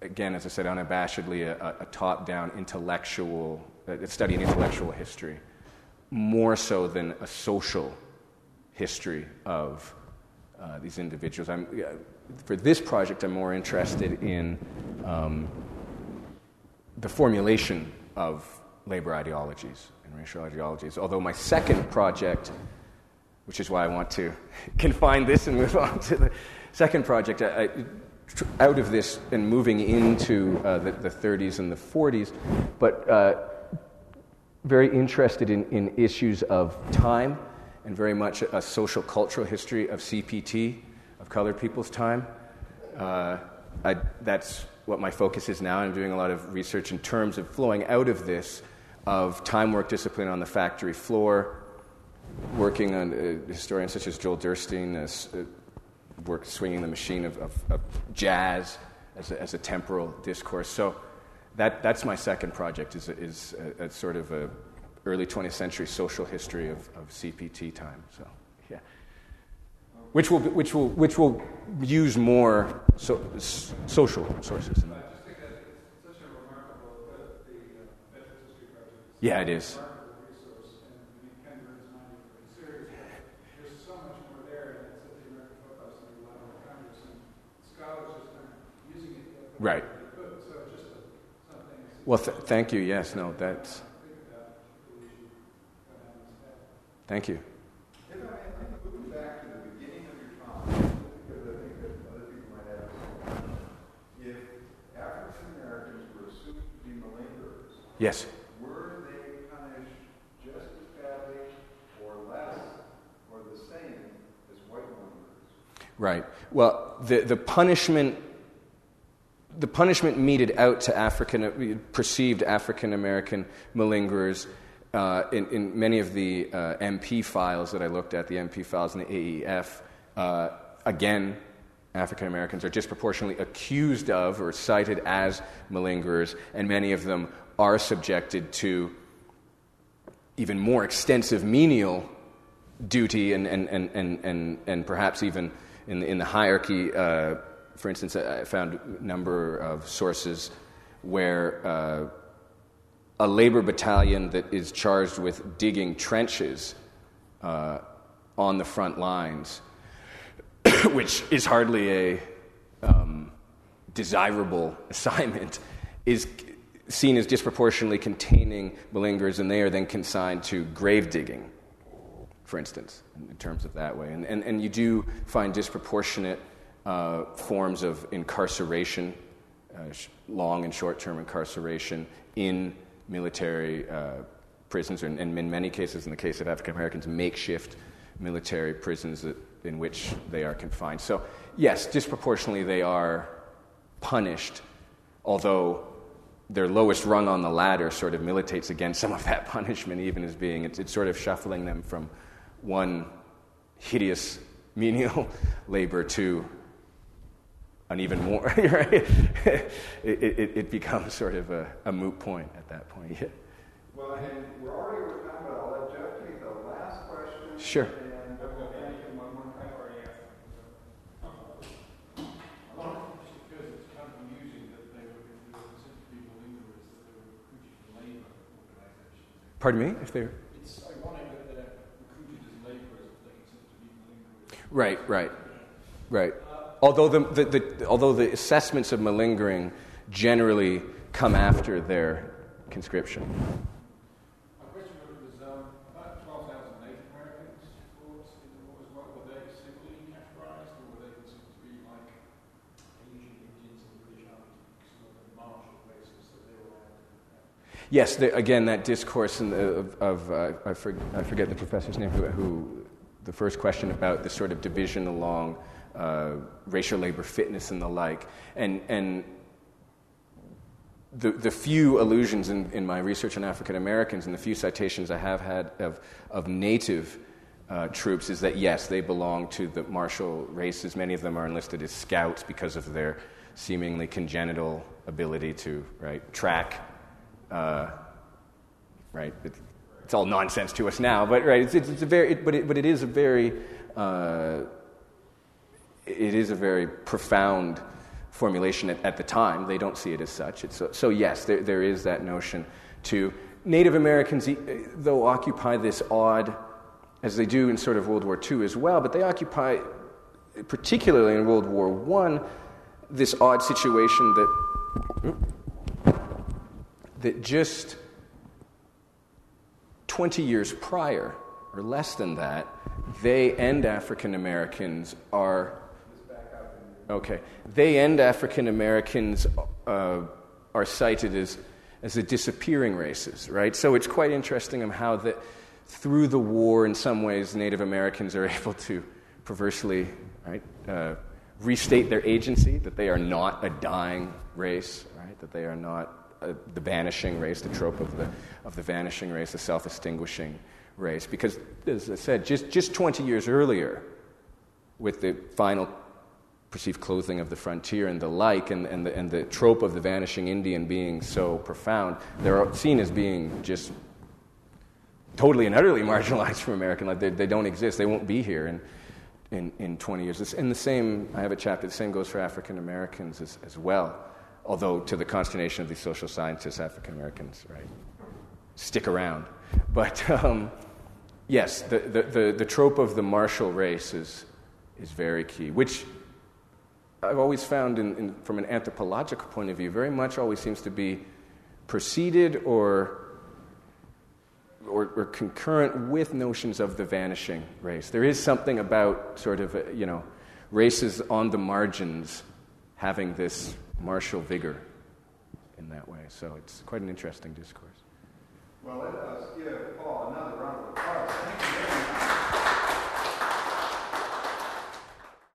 again, as I said, unabashedly a, a top-down intellectual, a study in intellectual history, more so than a social history of uh, these individuals. I'm, uh, for this project, I'm more interested in um, the formulation of labor ideologies and racial ideologies. Although my second project, which is why I want to confine this and move on to the second project, I, I, out of this and moving into uh, the, the thirties and the forties, but uh, very interested in, in issues of time and very much a, a social cultural history of C P T, of colored people's time. Uh, I, that's what my focus is now. I'm doing a lot of research in terms of flowing out of this, of time work discipline on the factory floor, working on uh, historians such as Joel Durstein, uh, uh, work swinging the machine of, of, of jazz as a, as a temporal discourse. So that that's my second project, is, is a, a sort of a early twentieth century social history of, of C P T time. So yeah, which will which will which will use more so, s- social sources. In that. Yeah, it is. Right. Well, th- thank you. Yes, no, that's... Thank you. If I may move back to the beginning of your talk, because I think that other people might ask, if African Americans were assumed to be malingerers, Yes. were they punished just as badly or less or the same as white malingerers? Right. Well, the, the punishment... The punishment meted out to African, perceived African-American malingerers uh, in, in many of the uh, M P files that I looked at, the M P files in the A E F, uh, again, African-Americans are disproportionately accused of or cited as malingerers, and many of them are subjected to even more extensive menial duty and, and, and, and, and, and perhaps even in the, in the hierarchy. Uh, For instance, I found a number of sources where uh, a labor battalion that is charged with digging trenches uh, on the front lines, which is hardly a um, desirable assignment, is seen as disproportionately containing malingerers, and they are then consigned to grave digging, for instance, in terms of that way. And, and, and you do find disproportionate Uh, forms of incarceration, uh, sh- long and short-term incarceration in military uh, prisons, and, and in many cases, in the case of African Americans, makeshift military prisons that, in which they are confined. So, yes, disproportionately they are punished, although their lowest rung on the ladder sort of militates against some of that punishment, even as being, it's, it's sort of shuffling them from one hideous menial labor to an even more, right? it, it, it becomes sort of a, a moot point at that point. Yeah. Well, and we're already over time, but I'll let Jeff take the last question. Sure. And we'll thank you one more time. A lot of it's because it's kind of amusing that they were considered to be malingerers, that they were recruited for labor organizations. Pardon me? If they're... It's ironic that they're recruited as laborers if they're considered to be malingerers. Right, right, right. Although the, the, the although the assessments of malingering generally come after their conscription. My question was um, about twelve thousand Native Americans fought in the war as well. Were they civilly categorized, or were they considered to be like Asian Indians in the British Army, some of the martial bases that they were at? Yes, the, again, that discourse in the, of, of uh, I, for, I forget the professor's name, who, who the first question about the sort of division along Uh, racial labor fitness and the like, and and the the few allusions in, in my research on African Americans and the few citations I have had of of native uh, troops is that yes, they belong to the martial races. Many of them are enlisted as scouts because of their seemingly congenital ability to right track. Uh, right, it, it's all nonsense to us now, but right, it's, it's, it's a very it, but it, but it is a very uh, It is a very profound formulation at, at the time. They don't see it as such. It's, so, so yes, there, there is that notion too. Native Americans, though, occupy this odd, as they do in sort of World War Two as well, but they occupy, particularly in World War One, this odd situation that that just twenty years prior, or less than that, they and African Americans are okay. They and African Americans uh, are cited as as the disappearing races, right? So it's quite interesting how that through the war, in some ways, Native Americans are able to perversely, right, uh, restate their agency, that they are not a dying race, right? That they are not uh, the vanishing race, the trope of the of the vanishing race, the self-extinguishing race. Because, as I said, just just twenty years earlier, with the final perceived clothing of the frontier and the like, and, and, the, and the trope of the vanishing Indian being so profound, they're seen as being just totally and utterly marginalized from American life. They, they don't exist. They won't be here in, in, in twenty years. It's, and the same, I have a chapter, the same goes for African Americans as, as well, although to the consternation of these social scientists, African Americans, right, stick around. But um, yes, the, the, the, the trope of the martial race is, is very key, which I've always found, in, in, from an anthropological point of view, very much always seems to be preceded or, or, or concurrent with notions of the vanishing race. There is something about sort of, uh, you know, races on the margins having this martial vigor in that way. So it's quite an interesting discourse. Well,